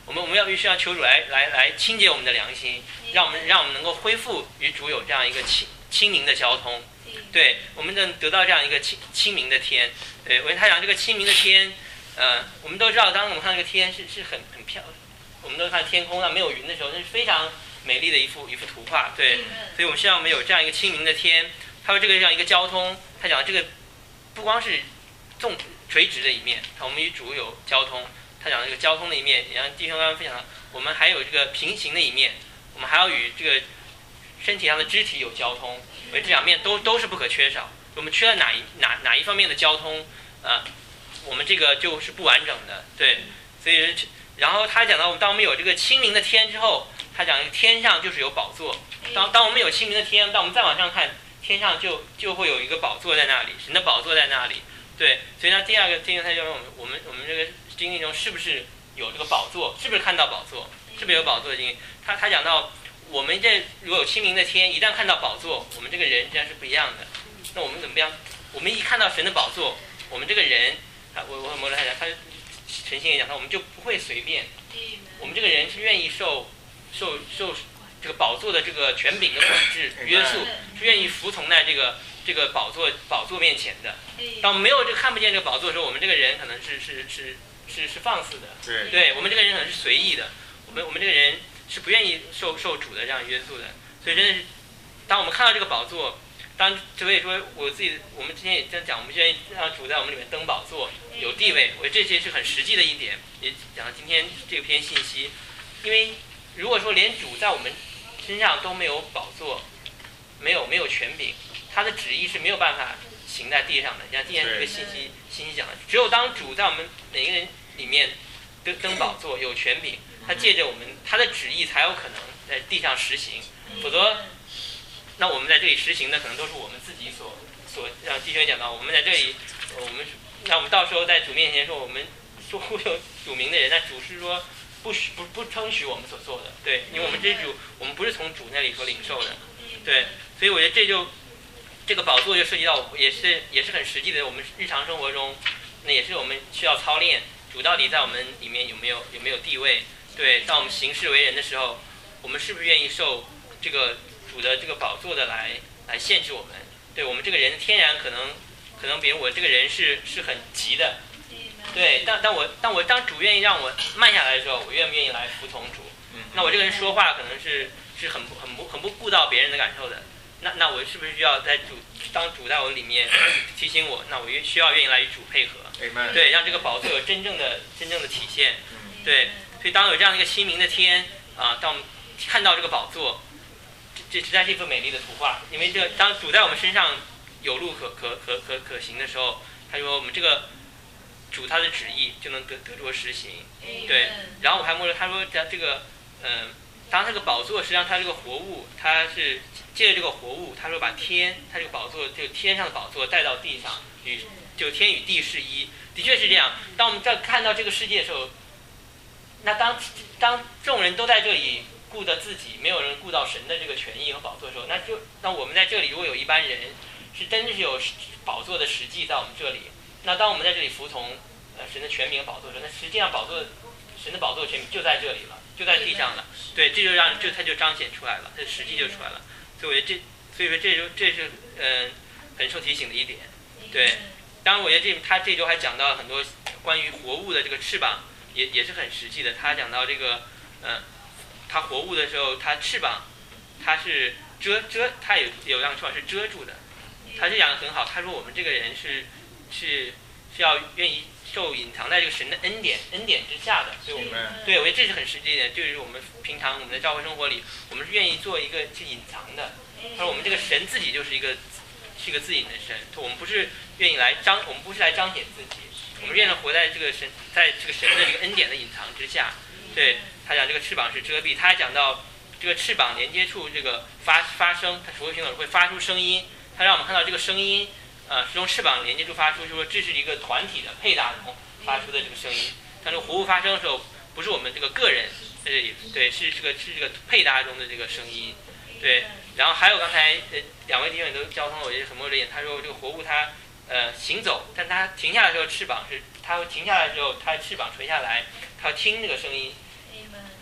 我们要必须要求主来清洁我们的良心，让我们能够恢复与主有这样一个清明的交通。对，我们能得到这样一个清明的天。对，我跟他讲这个清明的天，我们都知道，当我们看这个天是很漂亮，我们都看天空上没有云的时候，那是非常美丽的一幅图画。对，所以我们希望我们有这样一个清明的天。他说这个这样一个交通，他讲这个不光是垂直的一面，我们与主有交通。他讲这个交通的一面，也让弟兄刚刚分享了，我们还有这个平行的一面，我们还要与这个身体上的肢体有交通，所以这两面都是不可缺少。我们缺了哪一方面的交通，我们这个就是不完整的。对，所以然后他讲到，当我们有这个清明的天之后，他讲天上就是有宝座。当我们有清明的天，当我们再往上看，天上就会有一个宝座在那里，神的宝座在那里。对，所以呢，第二个经历他就问我们这个经历中是不是有这个宝座，是不是看到宝座，是不是有宝座的经历？他讲到，我们这如果有清明的天，一旦看到宝座，我们这个人实际上是不一样的。那我们怎么样？我们一看到神的宝座，我们这个人，我和摩罗他讲，他诚心也讲，我们就不会随便。我们这个人是愿意受这个宝座的这个权柄的管制约束，是愿意服从在这个宝座面前的。当我们没有看不见这个宝座的时候，我们这个人可能是放肆的。对，我们这个人可能是随意的。我们这个人是不愿意受主的这样约束的。所以真的是，当我们看到这个宝座，所以说我们之前也在讲，我们愿意让主在我们里面登宝座，有地位。我觉得这些是很实际的一点，也讲了今天这篇信息。因为如果说连主在我们身上都没有宝座，没有权柄，他的旨意是没有办法行在地上的。像今天这个信息讲的，只有当主在我们每个人里面登宝座，有权柄，他借着他的旨意才有可能在地上实行。否则，那我们在这里实行的可能都是我们自己所让弟兄讲到，我们在这里，那我们到时候在主面前说我们说忽悠主名的人，那主是说不称许我们所做的。对，因为我们我们不是从主那里所领受的。对，所以我觉得这个宝座就涉及到也是很实际的，我们日常生活中，那也是我们需要操练主到底在我们里面有没有地位。对，当我们行事为人的时候，我们是不是愿意受这个主的这个宝座的来限制我们？对，我们这个人天然可能比如我这个人是很急的。对，当主愿意让我慢下来的时候，我愿不愿意来服从主？那我这个人说话可能是很不顾到别人的感受的。那我是不是需要当主在我里面提醒我？那我需要愿意来与主配合。对，让这个宝座有真正的体现。对，所以当有这样一个清明的天当我们看到这个宝座，这实在是一幅美丽的图画。因为当主在我们身上有路可行的时候，他说我们这个主他的旨意就能得着实行。对，然后我还摸着他说这个当这个宝座实际上它这个活物，它是借着这个活物，他说把它这个宝座就天上的宝座带到地上，就天与地是一。的确是这样。当我们在看到这个世界的时候，那当众人都在这里顾着自己，没有人顾到神的这个权益和宝座的时候，那我们在这里如果有一班人是真的是有宝座的实际在我们这里，那当我们在这里服从神的权柄和宝座的时候，那实际上神的宝座的权柄就在这里了，就在地上了。对，它就彰显出来了，它实际就出来了。所以我觉得这是很受提醒的一点。对，当然我觉得他这周还讲到很多关于活物的这个翅膀，也是很实际的。他讲到这个他活物的时候，他翅膀他是他有样翅膀是遮住的。他是讲的很好，他说我们这个人是要愿意受隐藏在这个神的恩典之下的。所以我们对我觉得这是很实际的，就是我们平常我们的教会生活里，我们是愿意做一个去隐藏的。他说我们这个神自己就是一个自隐的神，我们不是愿意我们不是来彰显自己，我们愿意活在这个神的这个恩典的隐藏之下。对，他讲这个翅膀是遮蔽，他还讲到这个翅膀连接处这个发声，它所有行走会发出声音，他让我们看到这个声音是用翅膀连接处发出，就是说这是一个团体的配搭中发出的这个声音。但是活物发声的时候，不是我们这个个人在这里，对，是这个配搭中的这个声音。对，然后还有刚才两位弟兄也都交通了，我觉得很摸着眼。他说这个活物它行走，但它停下来的时候，它会停下来的时候，它翅膀垂下来，它要听这个声音。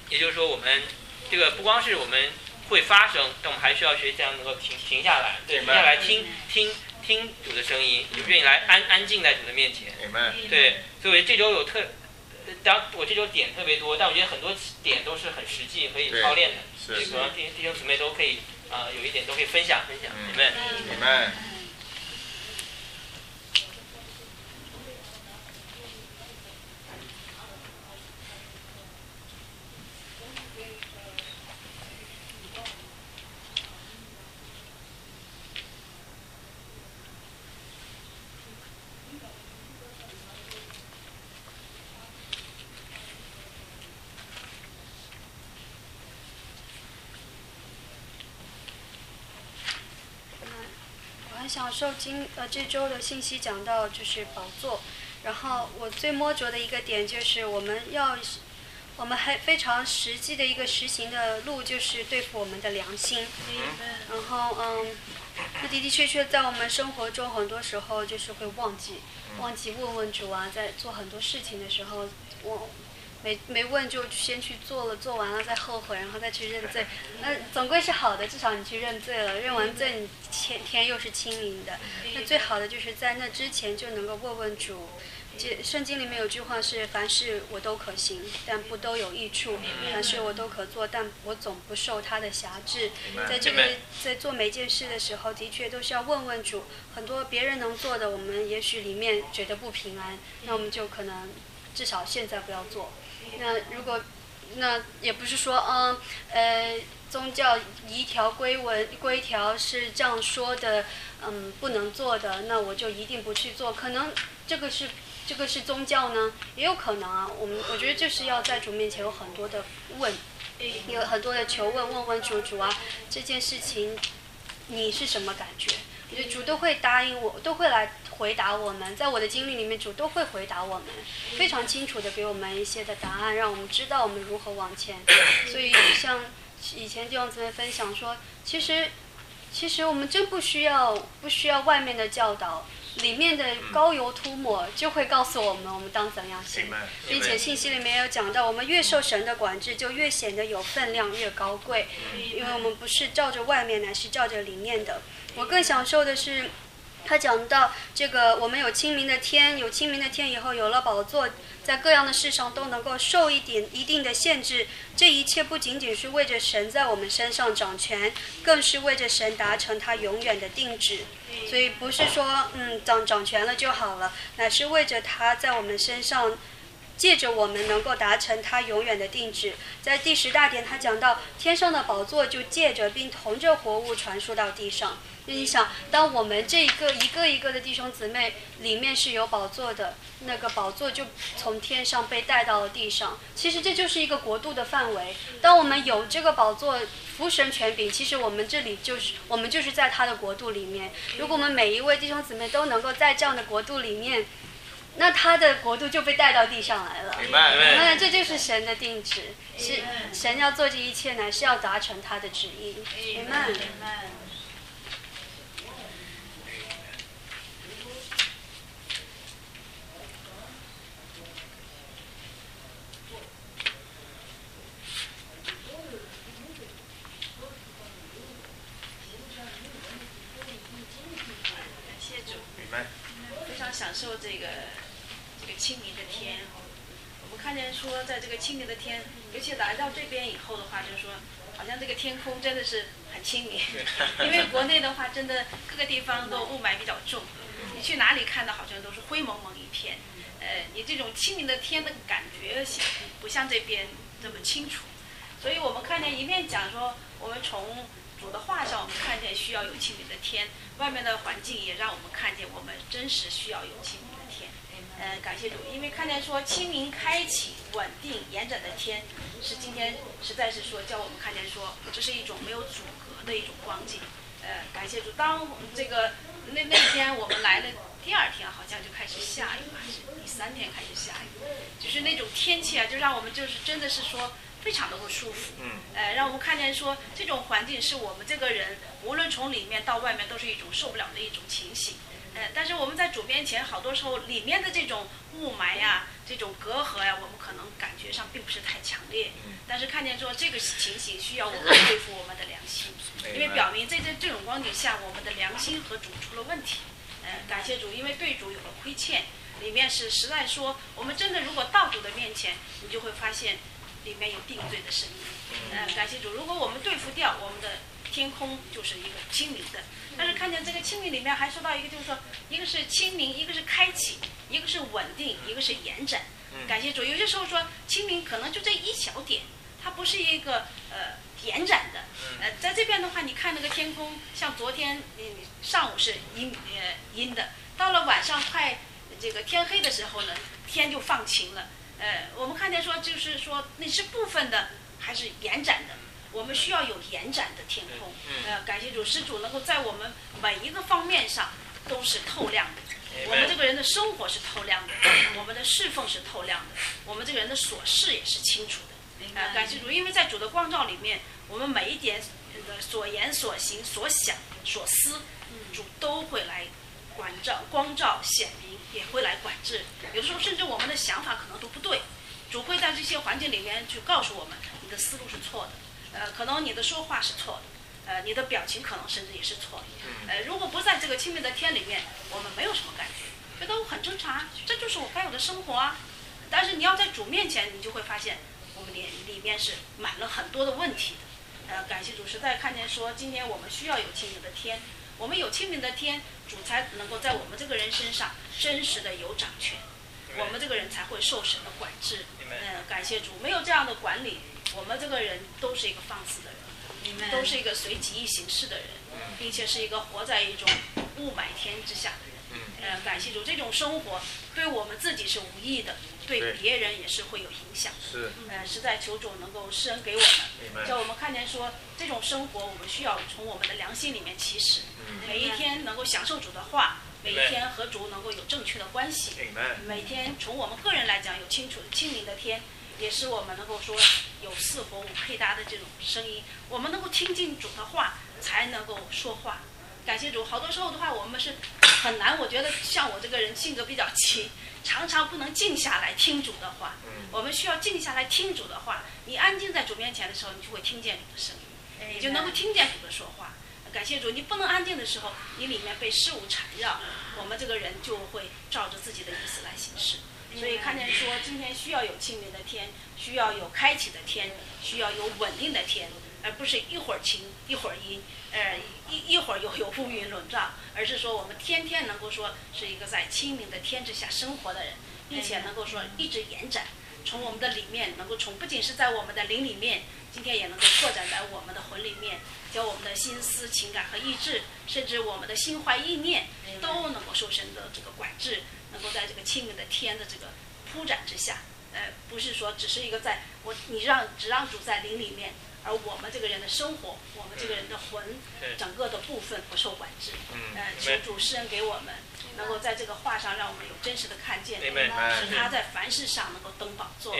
也就是说，我们这个不光是我们会发声，但我们还需要学习这样能够停下来，对，停下来听主的声音，也愿意来安静在主的面前。对，所以这周有当我这周点特别多，但我觉得很多点都是很实际可以操练的，所以可能弟兄姊妹都可以有一点都可以分享。 Amen。 享受这周的信息讲到就是宝座，然后我最摸着的一个点就是我们还非常实际的一个实行的路就是对付我们的良心，然后那的确在我们生活中很多时候就是会忘记问问主啊，在做很多事情的时候我没问就先去做了，做完了再后悔，然后再去认罪。那总归是好的，至少你去认罪了，认完罪你天又是清明的。那最好的就是在那之前就能够问问主。圣经里面有句话是：凡事我都可行，但不都有益处；凡事我都可做，但我总不受他的辖制。在做每件事的时候，的确都是要问问主。很多别人能做的，我们也许里面觉得不平安，那我们就可能至少现在不要做。那也不是说宗教一条规条是这样说的，不能做的，那我就一定不去做。可能这个是宗教呢，也有可能啊。我觉得就是要在主面前有很多的有很多的求问主啊，这件事情你是什么感觉？我觉得主都会答应我，都会来回答我们。在我的经历里面，主都会回答我们，非常清楚的给我们一些的答案，让我们知道我们如何往前。所以像以前弟兄姊妹分享说，其实我们真不需要外面的教导，里面的膏油涂抹就会告诉我们当怎样行，并且信息里面有讲到，我们越受神的管制，就越显得有分量，越高贵，因为我们不是照着外面，乃是照着里面的。我更享受的是他讲到这个，我们有清明的天，有清明的天以后，有了宝座，在各样的事上都能够受一定的限制。这一切不仅仅是为着神在我们身上掌权，更是为着神达成他永远的定旨。所以不是说掌权了就好了，乃是为着他在我们身上，借着我们能够达成他永远的定旨。在第10大点他讲到，天上的宝座就借着并同着活物传输到地上。你想，当我们这一个的弟兄姊妹里面是有宝座的，那个宝座就从天上被带到了地上。其实这就是一个国度的范围。当我们有这个宝座服神权柄，其实我们就是在他的国度里面。如果我们每一位弟兄姊妹都能够在这样的国度里面，那他的国度就被带到地上来了。那这就是神的定旨，是神要做这一切，乃是要达成他的旨意。Amen。 享受这个清明的天，我们看见说，在这个清明的天，尤其来到这边以后的话，就是说，好像这个天空真的是很清明，因为国内的话，真的各个地方都雾霾比较重，你去哪里看到好像都是灰蒙蒙一片，你这种清明的天的感觉不像这边这么清楚，所以我们看见一面讲说，我们从主的话上，我们看见需要有清明的天，外面的环境也让我们看见我们真实需要有清明的天。感谢主，因为看见说清明开启、稳定、延展的天，是今天实在是说叫我们看见说，这是一种没有阻隔的一种光景。感谢主，当这个那天我们来了，第2天好像就开始下雨，还是第3天开始下雨，就是那种天气啊，就让我们就是真的是说。非常的不舒服，让我们看见说这种环境是我们这个人无论从里面到外面都是一种受不了的一种情形， 但是我们在主面前，好多时候里面的这种雾霾呀、这种隔阂呀，我们可能感觉上并不是太强烈。但是看见说这个情形需要我们恢复我们的良心，因为表明在这种光景下，我们的良心和主出了问题。感谢主，因为对主有了亏欠，里面是实在说，我们真的如果到主的面前，你就会发现里面有定罪的声音。感谢主，如果我们对付掉我们的天空，就是一个清明的。但是看见这个清明里面还说到一个，就是说一个是清明，一个是开启，一个是稳定，一个是延展。感谢主，有些时候说清明可能就这一小点，它不是一个延展的。在这边的话，你看那个天空，像昨天上午是阴的，到了晚上快这个天黑的时候呢，天就放晴了。我们看见说就是说那是部分的还是延展的。我们需要有延展的天空。感谢主，使主能够在我们每一个方面上都是透亮的。我们这个人的生活是透亮的，我们的侍奉是透亮的，我们这个人的所事也是清楚的。感谢主，因为在主的光照里面，我们每一点的所言所行所想所思，主都会来光照显明，也会来管制。有的时候甚至我们的想法可能都不对，主会在这些环境里面去告诉我们，你的思路是错的。可能你的说话是错的，你的表情可能甚至也是错的。如果不在这个清明的天里面，我们没有什么感觉，觉得很正常，这就是我该有的生活啊。但是你要在主面前，你就会发现我们里面是满了很多的问题的。感谢主，实在看见说今天我们需要有清明的天，我们有清明的天，主才能够在我们这个人身上真实的有掌权，我们这个人才会受神的管制。感谢主，没有这样的管理，我们这个人都是一个放肆的人，都是一个随己意行事的人，并且是一个活在一种雾霾天之下的人。感谢主，这种生活对我们自己是无益的，对别人也是会有影响。实在求主能够施恩给我们，叫我们看见说这种生活，我们需要从我们的良心里面起始，每一天能够享受主的话，每一天和主能够有正确的关系，每天从我们个人来讲有清楚的清明的天，也使我们能够说有四活五配搭的这种声音，我们能够听进主的话，才能够说话。感谢主，好多时候的话我们是很难，我觉得像我这个人性格比较急，常常不能静下来听主的话。我们需要静下来听主的话，你安静在主面前的时候，你就会听见主的声音，你就能够听见主的说话。感谢主，你不能安静的时候，你里面被事物缠绕，我们这个人就会照着自己的意思来行事。所以看见说今天需要有清明的天，需要有开启的天，需要有稳定的天，而不是一会儿晴一会儿阴，一会儿有乌云笼罩，而是说我们天天能够说是一个在清明的天之下生活的人，并且能够说一直延展，从我们的里面能够不仅是在我们的灵里面，今天也能够扩展在我们的魂里面，叫我们的心思情感和意志，甚至我们的心怀意念都能够受神的这个管制，能够在这个清明的天的这个铺展之下，不是说只是一个只让主在灵里面，而我们这个人的生活，我们这个人的魂，整个的部分不受管制。求主施恩给我们，能够在这个话上让我们有真实的看见，使他在凡事上能够登宝座。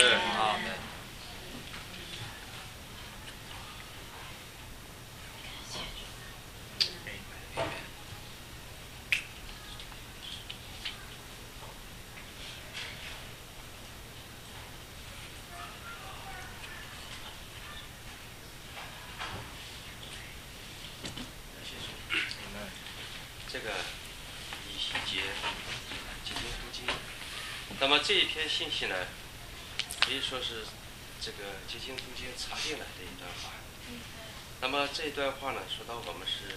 这个以西结结经读经，那么这一篇信息呢，可以说是这个结经读经插进来的一段话。那么这一段话呢，说到我们是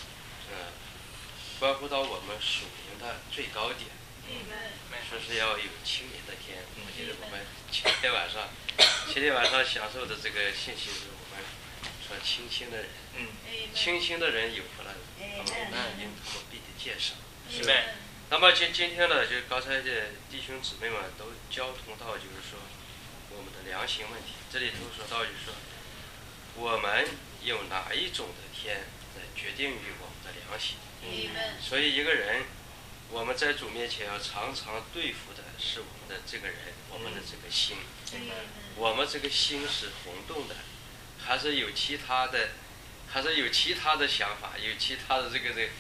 关乎到我们属灵的最高点，说是要有清明的天。我记得我们前天晚上享受的这个信息是我们说清心的人，清心的人有福了，那么我们因他们必得见赏。那么今天呢，就刚才的弟兄姊妹们都交通到，就是说我们的良心问题。这里头说到，就是说我们用哪一种的天来决定于我们的良心。所以一个人，我们在主面前要常常对付的是我们的这个人，我们的这个心。我们这个心是红动的，还是有其他的想法，有其他的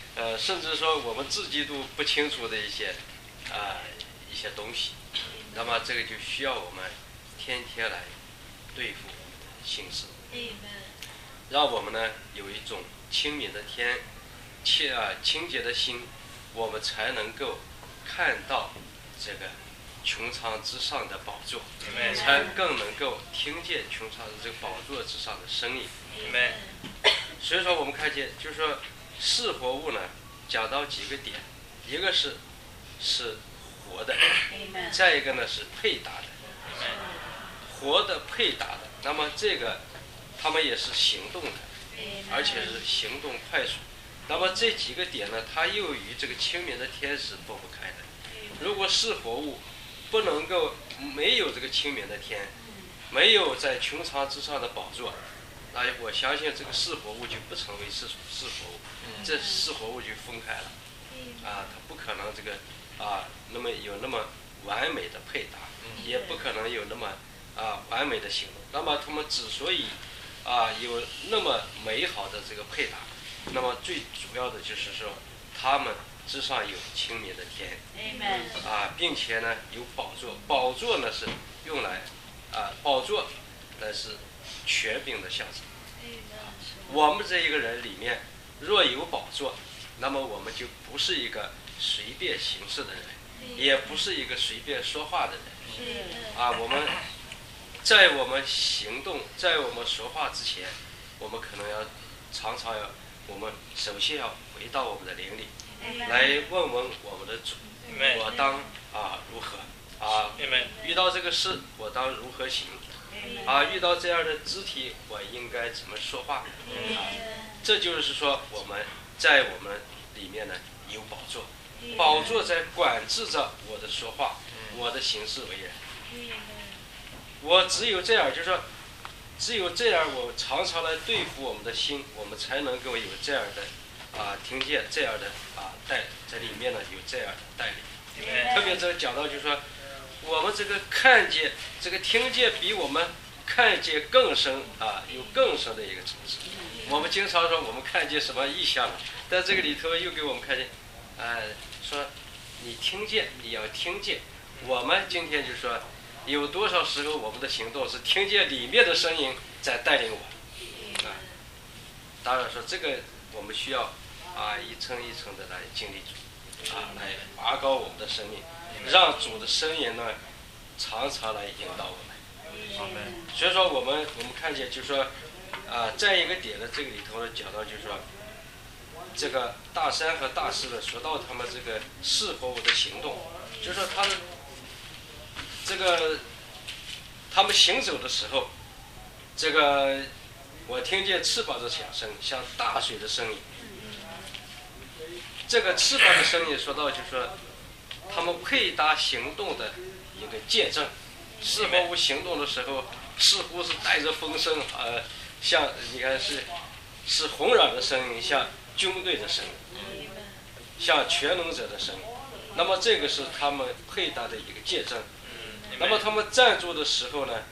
甚至说我们自己都不清楚的一些东西，那么这个就需要我们天天来对付心事，让我们呢有一种清明的天，清洁的心，我们才能够看到这个穹苍之上的宝座，才更能够听见穹苍的这个宝座之上的声音。所以说我们看见就是说是活物呢讲到几个点，一个是活的，再一个呢是配搭的，活的配搭的，那么这个他们也是行动的，而且是行动快速。那么这几个点呢，它又与这个清明的天是分不开的。如果是活物不能够没有这个清明的天，没有在穹苍之上的宝座，那我相信这个是活物就不成为是活物，这是活物就分开了，它不可能这个那么有那么完美的配搭，也不可能有那么完美的行动。那么他们之所以有那么美好的这个配搭，那么最主要的就是说他们之上有清明的天，并且呢有宝座，宝座呢是用来宝座那是权柄的象征。我们这一个人里面若有宝座，那么我们就不是一个随便行事的人，也不是一个随便说话的人。我们在我们行动，在我们说话之前，我们可能常常我们首先要回到我们的灵里，来问问我们的主，我当如何遇到这个事我当如何行，遇到这样的肢体我应该怎么说话，这就是说我们在我们里面呢有宝座，宝座在管制着我的说话，我的行事为人。我只有这样，就是说只有这样，我常常来对付我们的心，我们才能够有这样的听见这样的在里面呢有这样的带领。特别这讲到就是说我们这个看见这个听见比我们看见更深有更深的一个层次。我们经常说我们看见什么异象了，但这个里头又给我们看见说你听见，你要听见。我们今天就说有多少时候我们的行动是听见里面的声音在带领我当然说这个我们需要一层一层的来经历主来拔高我们的生命，让主的声音呢常常来引导我们。所以说我们看见就是说在一个点的这个里头呢讲到就是说这个大山和大士呢说到他们这个是活物的行动，就是说他们这个他们行走的时候，这个我听见翅膀的响声，像大水的声音。这个翅膀的声音说到就是说他们配搭行动的一个见证。是活物行动的时候似乎是带着风声像你看是轰然的声音，像军队的声音，像全能者的声音。那么这个是他们配搭的一个见证。那么他们站住的时候呢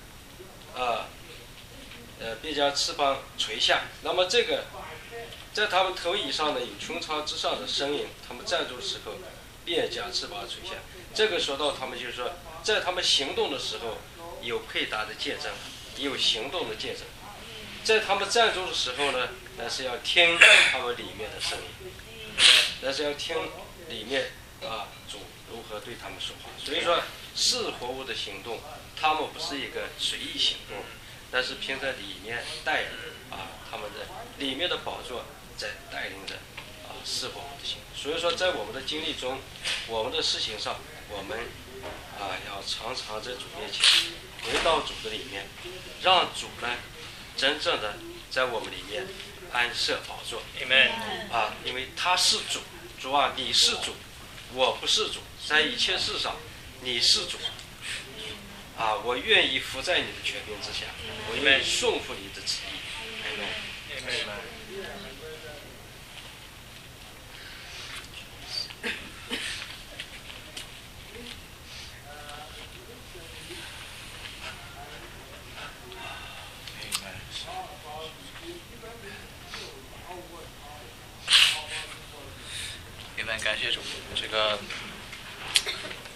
便将翅膀垂下，那么这个在他们头以上呢有穹苍之上的声音，他们站住的时候便将翅膀垂下。这个说到他们就是说在他们行动的时候有配搭的见证，有行动的见证。在他们站住的时候呢那是要听他们里面的声音，那是要听里面主如何对他们说话。所以说是活物的行动他们不是一个随意行动，但是凭着里面带领他们的里面的宝座在带领着是活物的行动。所以说在我们的经历中，我们的事情上，我们要常常在主面前回到主的里面，让主呢真正的在我们里面安设宝座。因为他是主，主你是主，我不是主，在一切事上你是主我愿意服在你的权柄之下，我愿意顺服你的旨意。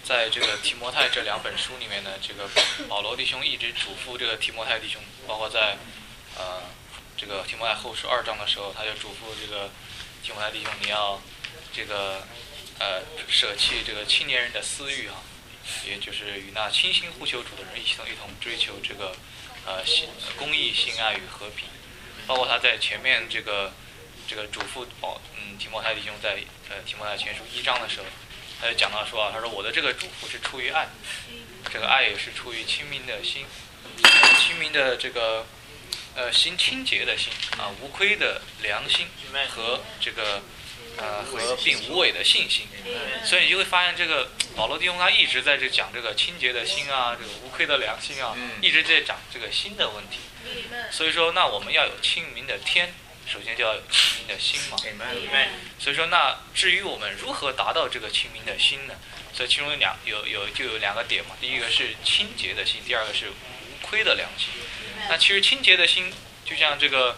在这个提摩太这2本书里面呢，这个保罗弟兄一直嘱咐这个提摩太弟兄，包括在这个提摩太后书2章的时候，他就嘱咐这个提摩太弟兄，你要这个舍弃这个青年人的私欲啊，也就是与那倾心呼求主的人一同追求这个公义、信爱与和平。包括他在前面这个嘱咐提摩太弟兄在提摩太前书1章的时候，他就讲到说他说我的这个嘱咐是出于爱，这个爱也是出于清明的心，清明的这个心清洁的心啊，无亏的良心和这个和并无伪的信心。所以你就会发现这个保罗弟兄他一直在这讲这个清洁的心啊，这个无亏的良心啊，一直在讲这个心的问题。所以说那我们要有清明的天，首先就要有清明的心嘛。所以说那至于我们如何达到这个清明的心呢？所以其中有2个点嘛，第一个是清洁的心，第二个是无亏的良心。那其实清洁的心就像这个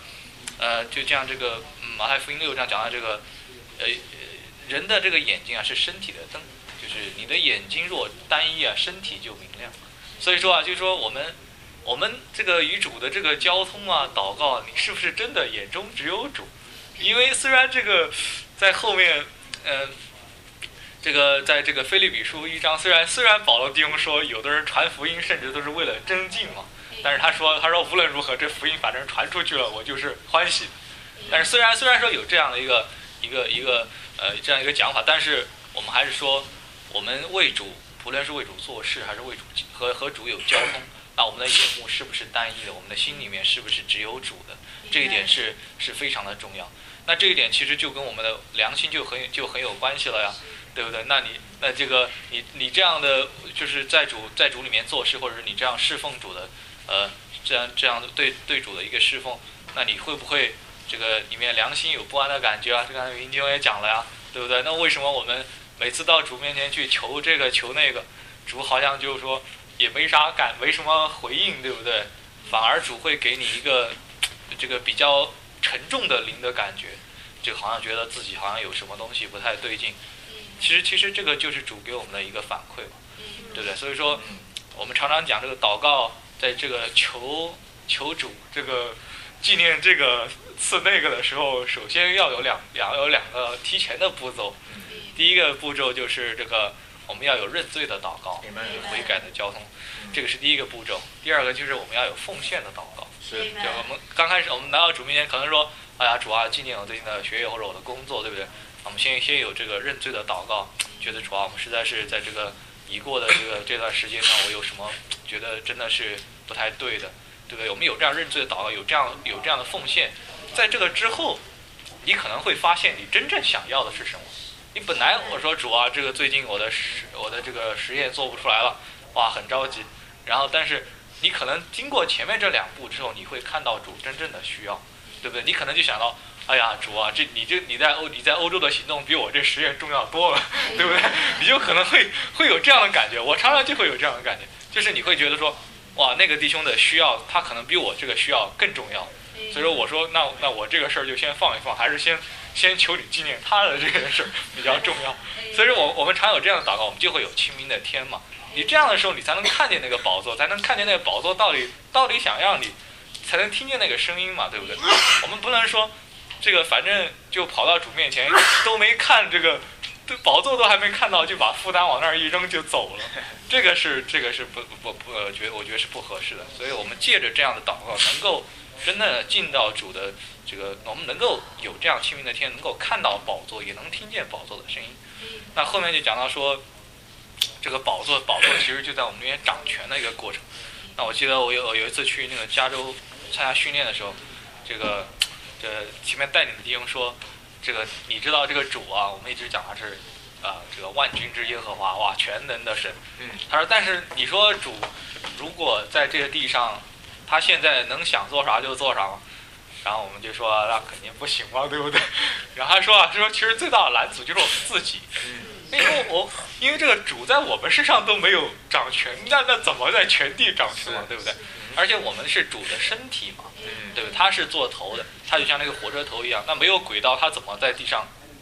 马太福音6章讲到这个人的这个眼睛啊是身体的灯，就是你的眼睛若单一啊，身体就明亮。所以说啊，就是说我们这个与主的这个交通啊、祷告啊，你是不是真的眼中只有主？因为虽然这个在后面，这个在这个腓立比书1章，虽然保罗弟兄说有的人传福音甚至都是为了争竞嘛，但是他说无论如何这福音反正传出去了，我就是欢喜。但是虽然说有这样的一个这样一个讲法，但是我们还是说我们为主，不论是为主做事还是为主和主有交通，那我们的眼目是不是单一的？我们的心里面是不是只有主的？这一点是非常的重要。那这一点其实就跟我们的良心就很有关系了呀，对不对？那这个你这样的就是在主里面做事，或者是你这样侍奉主的，这样对主的一个侍奉，那你会不会这个里面良心有不安的感觉啊？这刚才云经也讲了呀，对不对？那为什么我们每次到主面前去求这个求那个，主好像就是说也没什么回应，对不对？反而主会给你一个这个比较沉重的灵的感觉，就好像觉得自己好像有什么东西不太对劲。其实这个就是主给我们的一个反馈嘛，对不对？所以说我们常常讲这个祷告，在这个求主这个纪念这个赐那个的时候，首先要有两个提前的步骤。第一个步骤就是这个我们要有认罪的祷告，悔改的交通，这个是第一个步骤。第二个就是我们要有奉献的祷告。就我们刚开始我们来到主面前，可能说哎呀主啊，纪念我最近的学业或者我的工作，对不对？我们先有这个认罪的祷告，觉得主啊，我们实在是在这个已过的这段时间呢，我有什么觉得真的是不太对的，对不对？我们有这样认罪的祷告，有这样的奉献，在这个之后，你可能会发现你真正想要的是什么。你本来我说主啊，这个最近我的这个实验做不出来了，哇，很着急。然后但是你可能经过前面这2步之后，你会看到主真正的需要，对不对？你可能就想到，哎呀，主啊，你在欧洲的行动比我这实验重要多了，对不对？你就可能会有这样的感觉。我常常就会有这样的感觉，就是你会觉得说，哇，那个弟兄的需要，他可能比我这个需要更重要。所以说我说那我这个事儿就先放一放，还是先求你纪念他的这个事儿比较重要。所以说我们常有这样的祷告，我们就会有清明的天嘛。你这样的时候，你才能看见那个宝座，才能看见那个宝座到底想让你，才能听见那个声音嘛，对不对？我们不能说这个反正就跑到主面前都没看这个宝座都还没看到，就把负担往那儿一扔就走了，这个是我觉得是不合适的。所以我们借着这样的祷告，能够真的进到主的这个，我们能够有这样清明的天，能够看到宝座，也能听见宝座的声音。那后面就讲到说，这个宝座其实就在我们这边掌权的一个过程。那我记得我有一次去那个加州参加训练的时候，这前面带领的弟兄说，这个你知道这个主啊，我们一直讲他是这个万军之耶和华，哇，全能的神。他说，但是你说主如果在这个地上，他现在能想做啥就做啥吗？然后我们就说那肯定不行嘛，对不对？然后他说其实最大的拦阻就是我们自己。因为这个主在我们身上都没有掌权，那怎么在全地掌权嘛，对不对？而且我们是主的身体嘛，对不对？他是做头的，他就像那个火车头一样，那没有轨道，他怎么在地上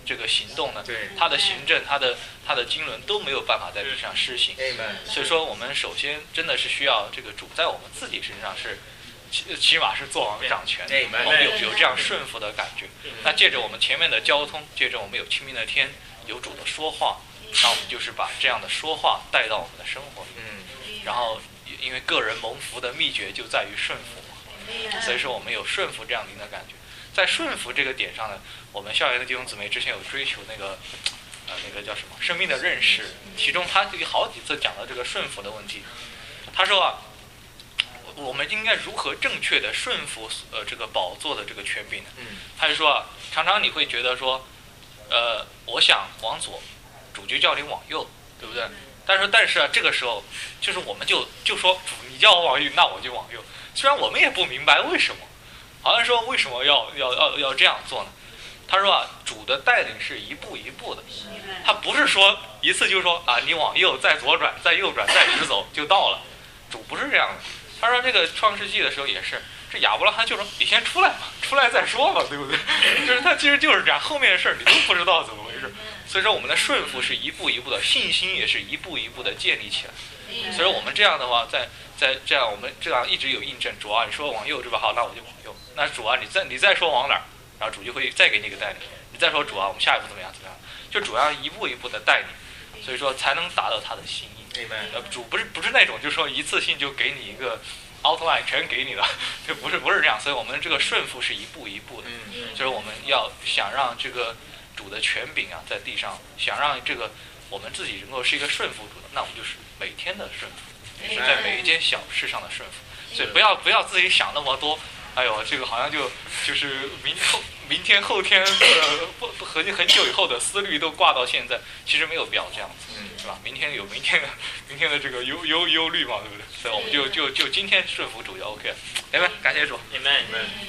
这个行动呢，他的行政、他的经纶都没有办法在地上施行。所以说，我们首先真的是需要这个主在我们自己身上是起码是做王掌权的，我们有这样顺服的感觉。那借着我们前面的交通，借着我们有清明的天，有主的说话，那我们就是把这样的说话带到我们的生活里。然后，因为个人蒙福的秘诀就在于顺服嘛，所以说我们有顺服这样的感觉。在顺服这个点上呢，我们校园的弟兄姊妹之前有追求那个叫什么生命的认识，其中他有好几次讲到这个顺服的问题。他说啊，我们应该如何正确的顺服这个宝座的这个权柄呢？他就说啊，常常你会觉得说，我想往左，主就叫你往右，对不对？但是啊，这个时候就是我们就说主你叫我往右，那我就往右。虽然我们也不明白为什么。好像说为什么要这样做呢？他说啊，主的带领是一步一步的，他不是说一次就说啊，你往右，再左转，再右转，再直走就到了。主不是这样的。他说这个创世纪的时候也是，这亚伯拉罕就说你先出来嘛，出来再说嘛，对不对？就是他其实就是这样，后面的事儿你都不知道怎么回事。所以说我们的顺服是一步一步的，信心也是一步一步的建立起来。所以我们这样的话，在这样我们这样一直有印证。主啊，你说往右对吧？好，那我就往右。那主啊，你再说往哪儿，然后主就会再给你一个带领。你再说主啊，我们下一步怎么样？就主要一步一步的带领，所以说才能达到他的心意。主不是那种就是说一次性就给你一个 outline 全给你了，就不是这样。所以我们这个顺服是一步一步的，就是我们要想让这个主的权柄啊在地上，想让这个我们自己能够是一个顺服主的，那我们就是每天的顺服，是在每一件小事上的顺服。所以不要自己想那么多。哎呦，这个好像就是明天后天很久以后的思虑都挂到现在，其实没有必要这样子，是吧？明天有明天的这个忧虑嘛，对不对？所以我们就今天顺服主就 OK 了。Amen，感谢主。 Amen。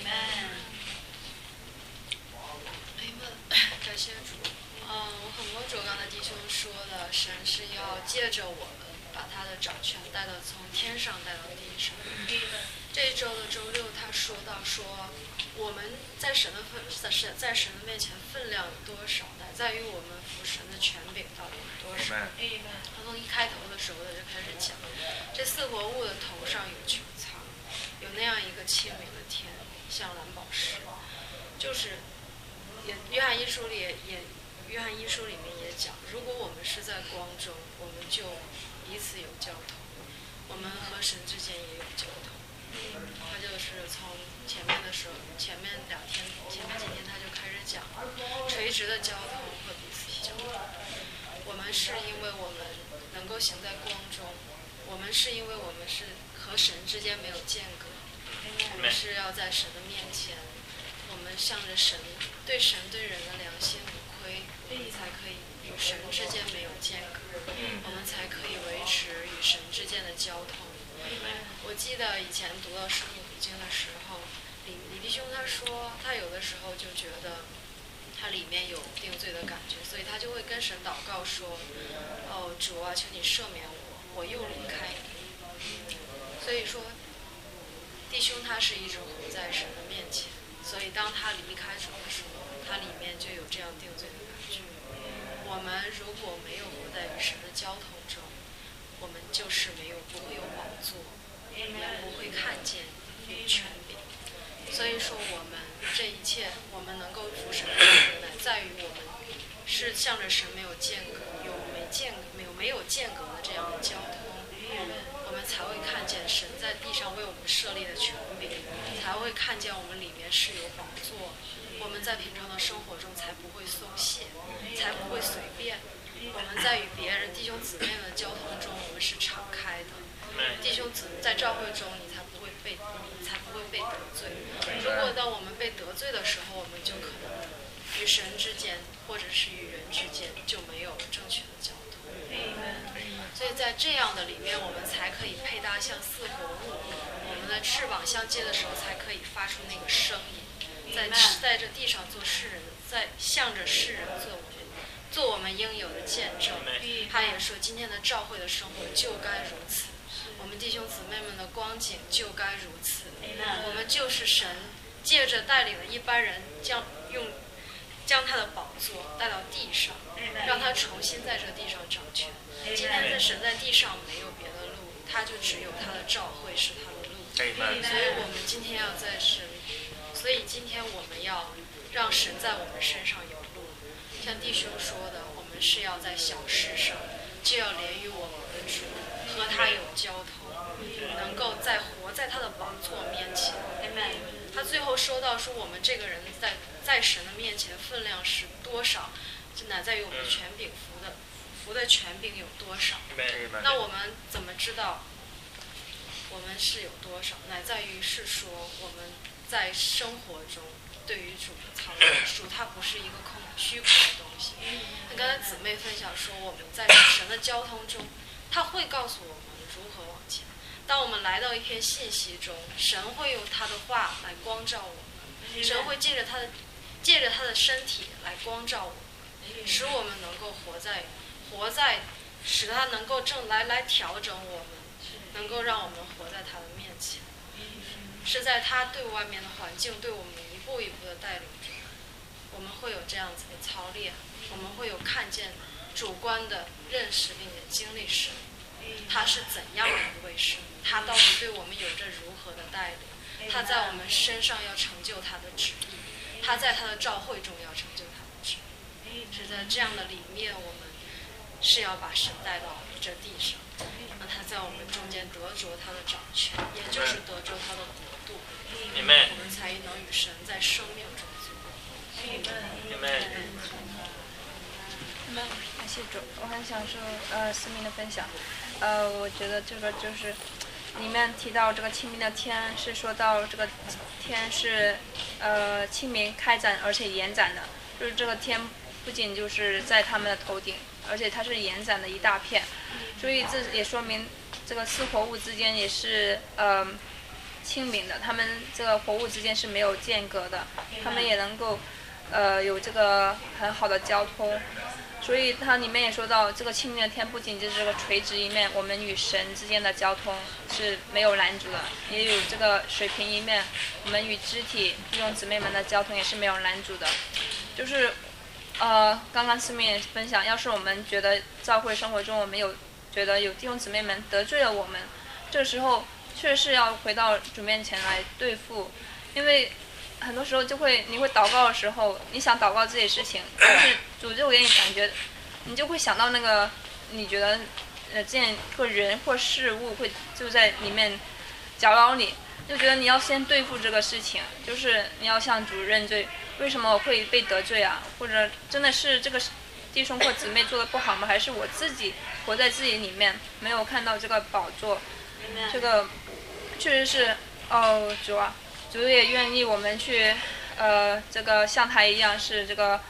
感谢主。我很摸着刚才弟兄说的，神是要借着我们把他的掌权带到从天上带到地上。这一周的周六，他说到我们在神的面前分量有多少，乃在于我们服神的权柄到底有多少。他从一开头的时候他就开始讲，这四活物的头上有穹苍，有那样一个清明的天，像蓝宝石，就是约翰一书里面也讲，如果我们是在光中，我们就彼此有交通，我们和神之间也有交通。他就是从前面几天他就开始讲垂直的交通和彼此交通。我们是因为我们能够行在光中，我们是因为我们是和神之间没有间隔，我们是要在神的面前，我们向着神，对神对人的良心无亏，我们才可以与神之间没有间隔，我们才可以维持与神之间的交通。我记得以前读到使徒读经的时候，李弟兄他说他有的时候就觉得他里面有定罪的感觉，所以他就会跟神祷告说，主啊，求你赦免我又离开你。所以说弟兄他是一直活在神的面前，所以当他离开主的时候，他里面就有这样定罪的感觉。我们如果没有活在与神的交通中，我们就是不会有宝座，也不会看见有权柄。所以说我们这一切，我们能够服神的乃在于我们是向着神没有间隔，没有间隔的这样的交通，我们才会看见神在地上为我们设立的权柄，才会看见我们里面是有宝座，我们在平常的生活中才不会松懈，才不会随便。我们在与别人弟兄姊妹的交通中，我们是敞开的。弟兄姊妹在教会中，你才不会被得罪。如果当我们被得罪的时候，我们就可能与神之间或者是与人之间就没有正确的交通。所以在这样的里面，我们才可以配搭像四活物，我们的翅膀相接的时候，才可以发出那个声音，在这地上做世人，在向着世人做我们应有的见证。他也说，今天的教会的生活就该如此，我们弟兄姊妹们的光景就该如此。我们就是神借着带领的一般人， 将他的宝座带到地上，让他重新在这地上掌权。今天在神在地上没有别的路，他就只有他的召会是他的路。所以我们今天要在神，所以今天我们要让神在我们身上有路。像弟兄说的，我们是要在小事上就要连于我们的主，和他有交通，能够活在他的宝座面前。他最后说到说我们这个人在神的面前分量是多少，这乃在于我们权柄服的权柄有多少。那我们怎么知道我们是有多少？乃在于是说我们在生活中对于主的操练，主它不是一个虚空的东西。那刚才姊妹分享说，我们在神的交通中，他会告诉我们如何往前。当我们来到一片信息中，神会用他的话来光照我们，神会借着他的身体来光照我们，使我们能够活在，使他能够来调整我们，能够让我们活在他的面前，是在他对外面的环境对我们一步一步的带领中，我们会有这样子的操练，我们会有看见主观的认识并且经历神，他是怎样的一位神，他到底对我们有着如何的带领，他在我们身上要成就他的旨意，他在他的召会中要成就他的旨意，是在这样的里面，我们是要把神带到这地上，让他在我们中间得着他的掌权，也就是得着他的国度，我们才能与神在生命中做。 感谢主，我很享受思明的分享。我觉得这个就是里面提到这个清明的天，是说到这个天是清明开展而且延展的，就是这个天不仅就是在他们的头顶，而且它是延展的一大片，所以这也说明这个四活物之间也是清明的，他们这个活物之间是没有间隔的，他们也能够有这个很好的交通。所以它里面也说到，这个清明的天不仅就是这个垂直一面，我们与神之间的交通是没有拦阻的，也有这个水平一面，我们与肢体弟兄姊妹们的交通也是没有拦阻的。就是刚刚思明也分享，要是我们觉得教会生活中我们觉得有弟兄姊妹们得罪了我们，这个时候确实要回到主面前来对付，因为很多时候你会祷告的时候，你想祷告这些事情，但是主就给你感觉，你就会想到那个你觉得这样个人或事物会就在里面搅扰你，就觉得你要先对付这个事情，就是你要向主认罪，为什么我会被得罪啊？或者真的是这个弟兄或姊妹做的不好吗？还是我自己活在自己里面没有看到这个宝座？这个确实是主啊。主也愿意我们去，这个像他一样是这个，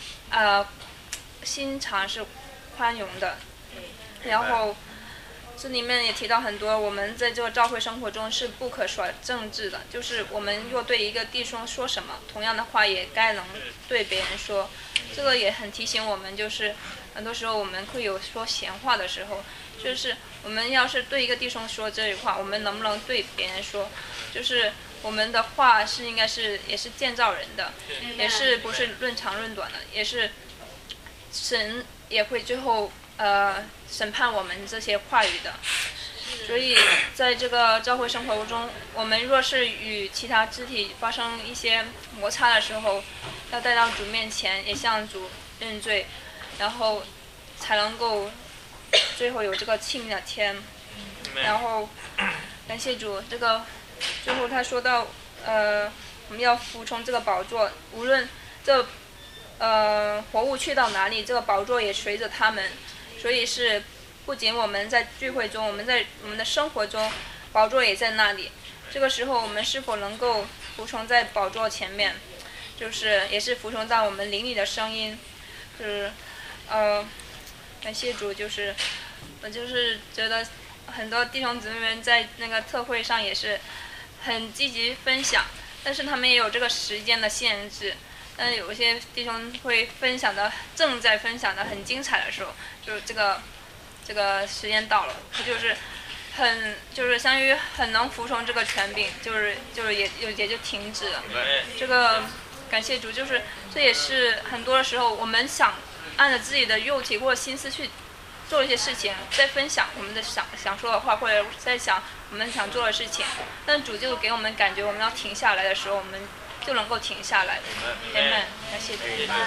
心肠是宽容的。然后这里面也提到很多，我们在这个教会生活中是不可说政治的，就是我们若对一个弟兄说什么，同样的话也该能对别人说。这个也很提醒我们，就是很多时候我们会有说闲话的时候，就是我们要是对一个弟兄说这句话，我们能不能对别人说，就是我们的话是应该是也是建造人的，也是不是论长论短的，也是神也会最后审判我们这些话语的。所以在这个教会生活中，我们若是与其他肢体发生一些摩擦的时候，要带到主面前，也向主认罪，然后才能够最后有这个清明的天。然后感谢主，这个最后他说到我们要服从这个宝座，无论这活物去到哪里，这个宝座也随着他们。所以是不仅我们在聚会中，我们在我们的生活中，宝座也在那里。这个时候我们是否能够服从在宝座前面，就是也是服从在我们灵里的声音，就是感谢主，就是我就是觉得很多弟兄姊妹们在那个特会上也是很积极分享，但是他们也有这个时间的限制。但有些弟兄会正在分享的很精彩的时候，就是这个时间到了，他就是相当于很能服从这个权柄，就是也就停止了。这个感谢主，就是这也是很多的时候我们想按着自己的肉体或者心思去做一些事情，在分享我们的想说的话，或者在想我们想做的事情，但主就给我们感觉我们要停下来的时候，我们就能够停下来。Amen， 感谢主。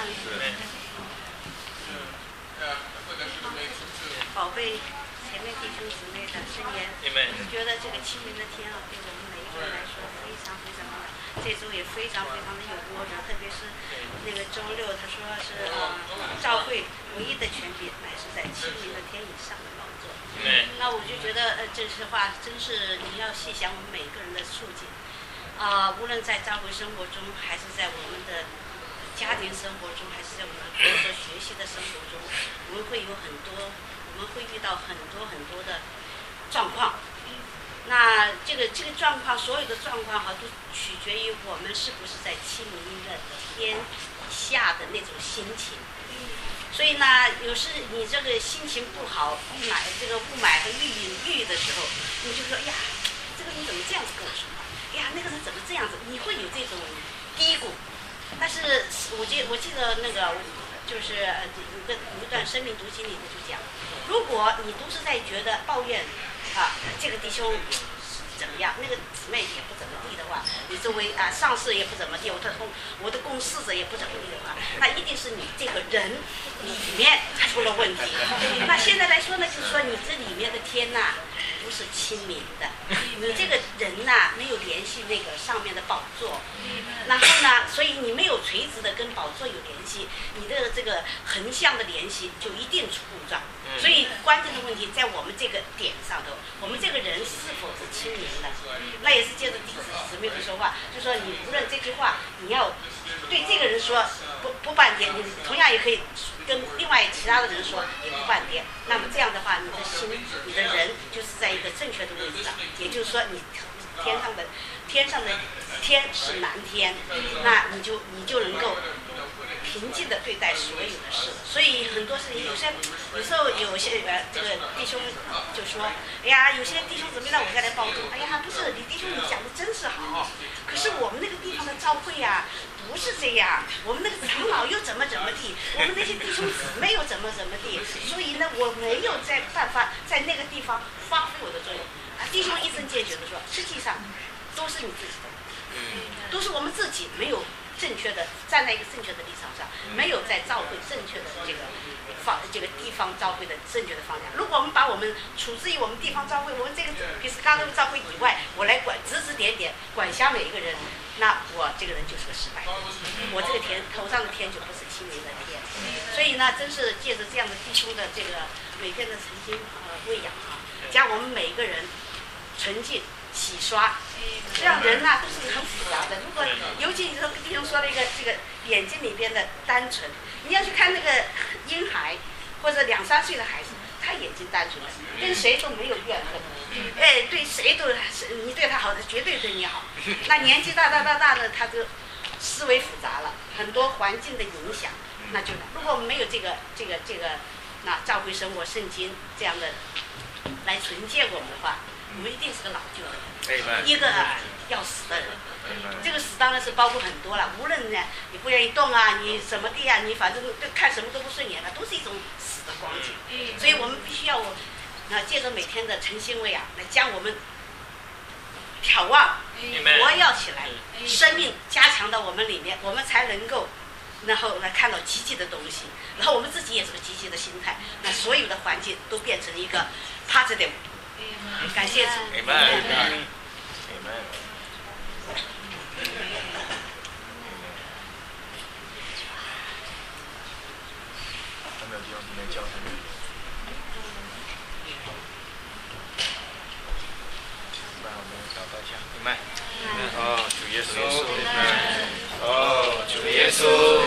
宝贝前面弟兄姊妹的申言，觉得这个清明的天啊，对我们每一个人来说非常非常的，这周也非常非常的有波折，特别是那个周六，他说是教会唯一的权柄乃是在清明的天以上的宝座。那我就觉得这些话真是你要细想我们每个人的处境无论在教会生活中，还是在我们的家庭生活中，还是在我们工作学习的生活中，我们会有很多。我们会遇到很多很多的状况，那这个状况，所有的状况都取决于我们是不是在清明的天下的那种心情。所以呢，有时你这个心情不好，这个雾霾和郁的时候，你就说，哎呀，这个人怎么这样子跟我说话？哎呀，那个人怎么这样子？你会有这种低谷。但是我记得那个就是有一段生命读经里头就讲。如果你都是在觉得抱怨这个弟兄怎么样，那个姊妹也不怎么地的话，你周围上司也不怎么地，我的共事者也不怎么地的话，那一定是你这个人里面出了问题。那现在来说呢，就是说你这里面的天不是清明的，你这个人没有联系那个上面的宝座，然后呢，所以你没有垂直的跟宝座有联系，你的这个横向的联系就一定出故障。所以关键的问题在我们这个点上头，我们这个人是否是清明的？那也是接着弟子姊妹的说话，就说你无论这句话，你要对这个人说不半点，你同样也可以跟另外其他的人说也不半点。那么这样的话，你的心、你的人就是在一个正确的位置上，也就是说你天上的天是蓝天，那你就能够平静地对待所有的事。所以很多事情，有时候有些这个弟兄就说，哎呀，有些弟兄怎么让我再来报读？哎呀，不是你弟兄，你讲的真是好，可是我们那个地方的教会不是这样，我们那个长老又怎么地，我们那些弟兄姊妹又怎么地，所以呢，我没有办法在那个地方发挥我的作用。弟兄一针见血的说，实际上都是你自己的，都是我们自己没有正确的站在一个正确的立场上，没有在教会正确的这个地方教会的正确的方向。如果我们把我们处置于我们地方教会，我们这个比斯嘎多教会以外，我来指点管辖每一个人，那我这个人就是个失败，我这个头上的天就不是清明的天。所以呢，真是借着这样的弟兄的这个每天的诚心喂养将我们每一个人纯净洗刷，这样人都是很复杂的。如果尤其你说弟兄说了一个这个眼睛里边的单纯，你要去看那个婴孩或者2、3岁的孩子，他眼睛单纯的，跟谁都没有怨恨，对谁都你对他好，他绝对对你好。那年纪大的，他就思维复杂了，很多环境的影响，那就如果我们没有这个那教会生活圣经这样的来纯洁我们的话，我们一定是个老旧的人，一个要死的人。这个死当然是包括很多了，无论你不愿意动你什么地你反正看什么都不顺眼了，都是一种死的光景。所以我们必须要借着每天的诚心喂养，来将我们眺望活跃起来，生命加强到我们里面，我们才能够然后来看到积极的东西，然后我们自己也是个积极的心态，那所有的环境都变成一个 positive。感谢主。Amen。 有没有弟兄姊妹交谈？不然我们祷告一下。Amen。哦，主耶稣。哦，主耶稣。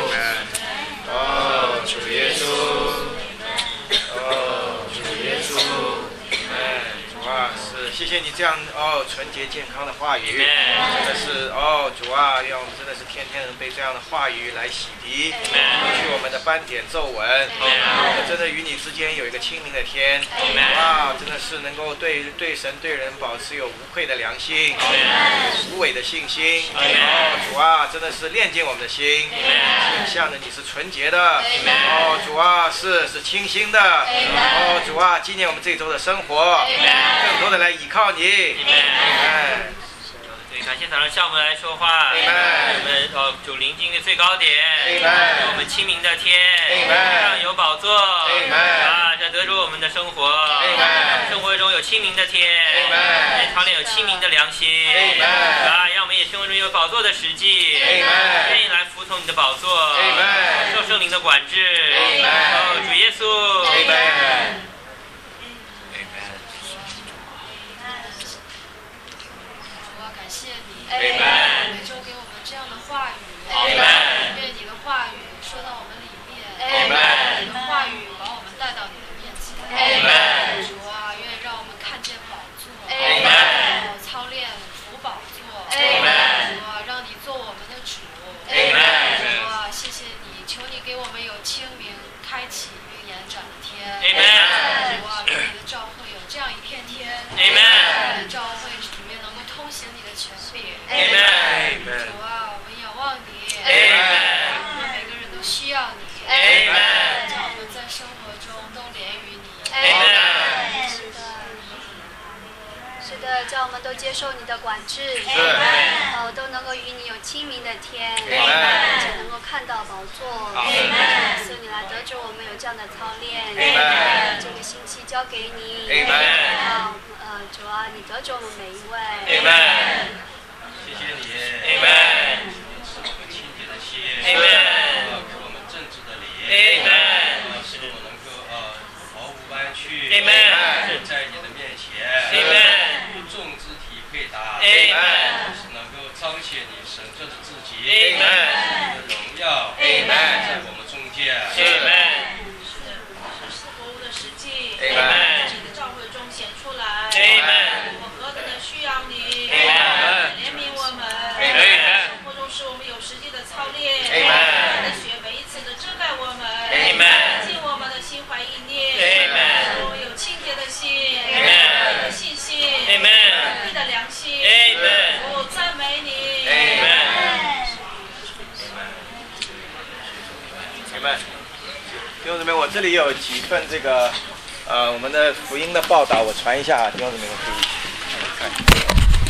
哦，主耶稣。哦，主耶稣。主啊，是谢谢你这样纯洁健康的话语，真的是主啊，愿我们真的是天天能被这样的话语来洗涤，除去我们的斑点皱纹，我们真的与你之间有一个清明的天，真的是能够对神对人保持有无愧的良心，无伪的信心，主啊，真的是炼净我们的心，向着你是纯洁的，主啊，是清新的，主啊，纪念我们这周的生活，更多的来依靠你， 对，感谢早上向我们来说话，我们主灵经的最高点，我们清明的天，上有宝座，这得着我们的生活，生活中有清明的天，也操练有清明的良心，让我们也生活中有宝座的实际，愿意来服从你的宝座，受圣灵的管制，主耶稣， 感谢你，每周给我们这样的话语，愿你的话语说到我们里面，你的话语把我们带到你的面前，主啊，愿让我们看见宝座，操练福宝座，主啊，让你做我们的主，主啊，谢谢你，求你给我们有清明开启并延展的天，主啊，给你的召会有这样一片天，召会里面能够通行你的权柄，主啊，我们仰望你，我们每个人都需要你，让我们在生活中都连于你， 是的，叫我们都接受你的管制，都能够与你有清明的天，且能够看到宝座，所以你来得着我们有这样的操练，这个星期交给你，主啊，你得着我们每一位， 谢谢你，使我们清洁的心，给我们正直的灵，使我们能够毫无弯曲，在你的面前，众肢体配搭，是能够彰显你神圣的自己，你的荣耀，在我们中间， 是国物的实际，在这个教会中显出来，我何等的需要你，怜悯我们，生活中使我们有实际的操练，你的血每一次的遮盖我们，净我们的心怀意念，使我们有清洁的心，有信心，你的良心，我赞美你， 弟兄姊妹，我这里有几份这个我们的福音的报道，我传一下，弟兄姊妹们可以看。